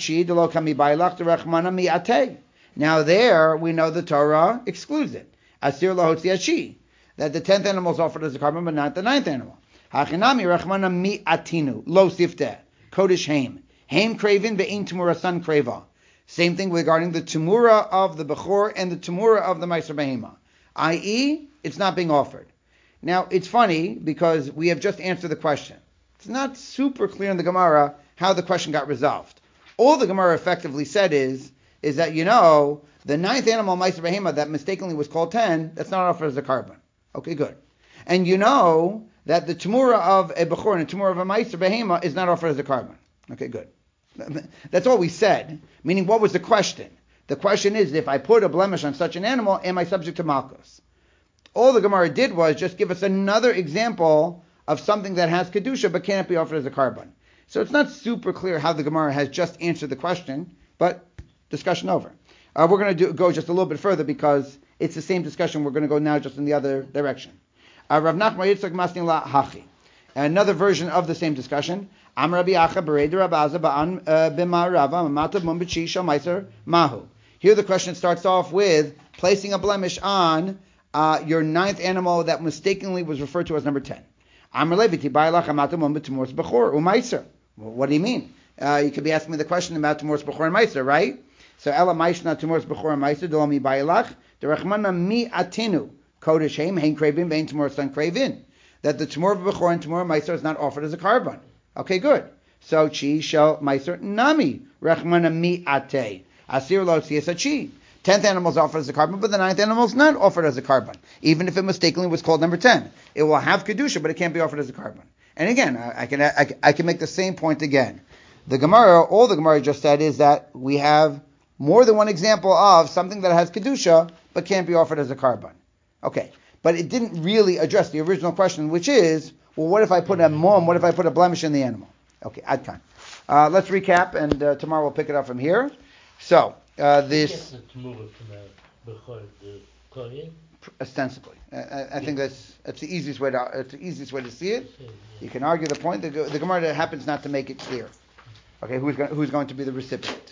there we know the Torah excludes it. Asir lahotzi ashi, that the tenth animal is offered as a carbon, but not the ninth animal. Hachinami rachmana mi atinu lo sifteh kodesh haim haim kravin ve'in tumura san kreva. Same thing regarding the tumura of the bechor and the tumura of the meiser behema, that is, it's not being offered. Now it's funny because we have just answered the question. It's not super clear in the Gemara how the question got resolved. All the Gemara effectively said is, is that, you know, the ninth animal, Meiser Behema, that mistakenly was called ten, that's not offered as a carbon. Okay, good. And you know that the Tamura of a Bechor and the Tamura of a Meiser Behema is not offered as a carbon. Okay, good. That's all we said. Meaning, what was the question? The question is, if I put a blemish on such an animal, am I subject to Malchus? All the Gemara did was just give us another example of something that has Kedusha but can't be offered as a carbon. So it's not super clear how the Gemara has just answered the question, but discussion over. Uh, we're going to go just a little bit further because it's the same discussion. We're going to go now just in the other direction. Uh, Rav Nachman Yitzchak Masnin La Hachi. Another version of the same discussion. Am Rabbi Acha Bered Rabaza Ba'an Bima Rava Matav Mumbichi Shal Meiser Mahu. Here the question starts off with placing a blemish on uh, your ninth animal that mistakenly was referred to as number ten. Amar Leviti Ba'alach Matav Mumbitimors Bechor Umeiser. What do you mean? Uh, you could be asking me the question about Timors Bechor and Meiser, right? So Ela Maishna Timors Bechor and Meiser Delami Ba'alach Derechmana Mi Atinu Kodesh Heim Hein Kravin Vein Timor San Kravin. That the Timor Bechor and Timor Meiser is not offered as a carbon. Okay, good. So Chi Shel Meiser Nami Rechmana Mi Ate Asir Lo Tziyas Chi. Tenth animal is offered as a carbon, but the ninth animal is not offered as a carbon, even if it mistakenly was called number ten. It will have kedusha, but it can't be offered as a carbon. And again, I, I can I, I can make the same point again. The Gemara, all the Gemara just said is that we have more than one example of something that has kedusha but can't be offered as a carbon. Okay, but it didn't really address the original question, which is, well, what if I put a mum? What if I put a blemish in the animal? Okay, ad time. Uh, let's recap, and uh, tomorrow we'll pick it up from here. So. Uh, this ostensibly, I, I think that's that's the easiest way to it's the easiest way to see it. You can argue the point. The, the Gemara happens not to make it clear. Okay, who's going, who's going to be the recipient?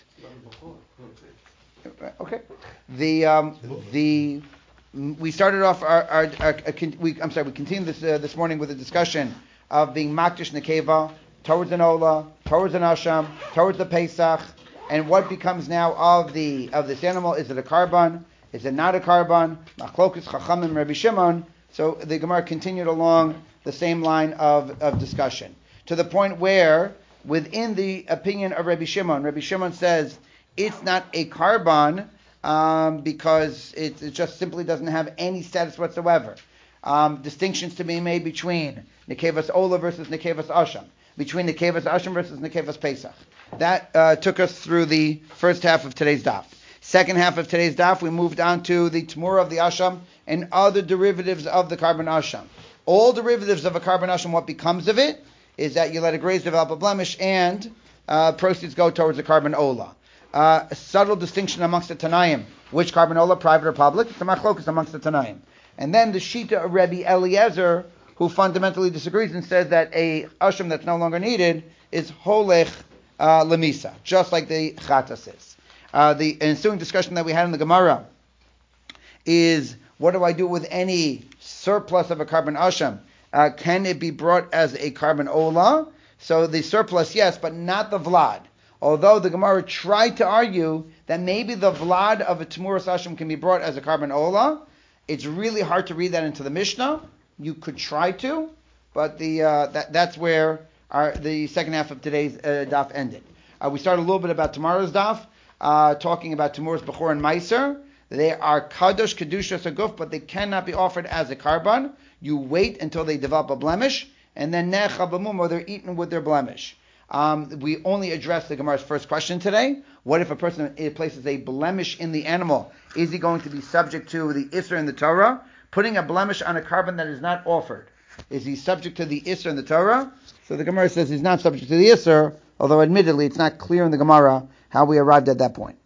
Okay, the um, the we started off our, our, our, our we, I'm sorry we continued this uh, this morning with a discussion of being makdish nekeva towards an ola, towards an asham, towards the Pesach. And what becomes now of the of this animal? Is it a carbon? Is it not a carbon? Machlokus Chachamim Rabbi Shimon. So the Gemara continued along the same line of, of discussion to the point where, within the opinion of Rabbi Shimon, Rabbi Shimon says it's not a carbon um, because it, it just simply doesn't have any status whatsoever. Um, distinctions to be made between Nekevas Ola versus Nekevas Asham, between Nekevas Asham versus Nekevas Pesach. That uh, took us through the first half of today's daf. Second half of today's daf, we moved on to the Tamura of the Asham and other derivatives of the carbon Asham. All derivatives of a carbon Asham, what becomes of it is that you let a graze develop a blemish and uh, proceeds go towards the carbon Ola. Uh, a subtle distinction amongst the Tanaim. Which carbon Ola, private or public? It's a machlokus amongst the Tanaim. And then the Shita of Rebbe Eliezer, who fundamentally disagrees and says that a Asham that's no longer needed is Holech Uh, Lemisa, just like the Chatas is. Uh, the ensuing discussion that we had in the Gemara is, what do I do with any surplus of a carbon asham? Uh, can it be brought as a carbon ola? So the surplus, yes, but not the vlad. Although the Gemara tried to argue that maybe the vlad of a Tamuras asham can be brought as a carbon ola, it's really hard to read that into the Mishnah. You could try to, but the uh, that that's where Our, the second half of today's uh, daf ended. Uh, we started a little bit about tomorrow's daf, uh, talking about Tamur's Bechor and Meiser. They are Kadosh, Kedusha, Saguf, but they cannot be offered as a carbon. You wait until they develop a blemish, and then Necha B'mum, or they're eaten with their blemish. Um, we only addressed the Gemara's first question today. What if a person places a blemish in the animal? Is he going to be subject to the Isser in the Torah? Putting a blemish on a carbon that is not offered, is he subject to the Isser in the Torah? So the Gemara says he's not subject to the Isser, although admittedly it's not clear in the Gemara how we arrived at that point.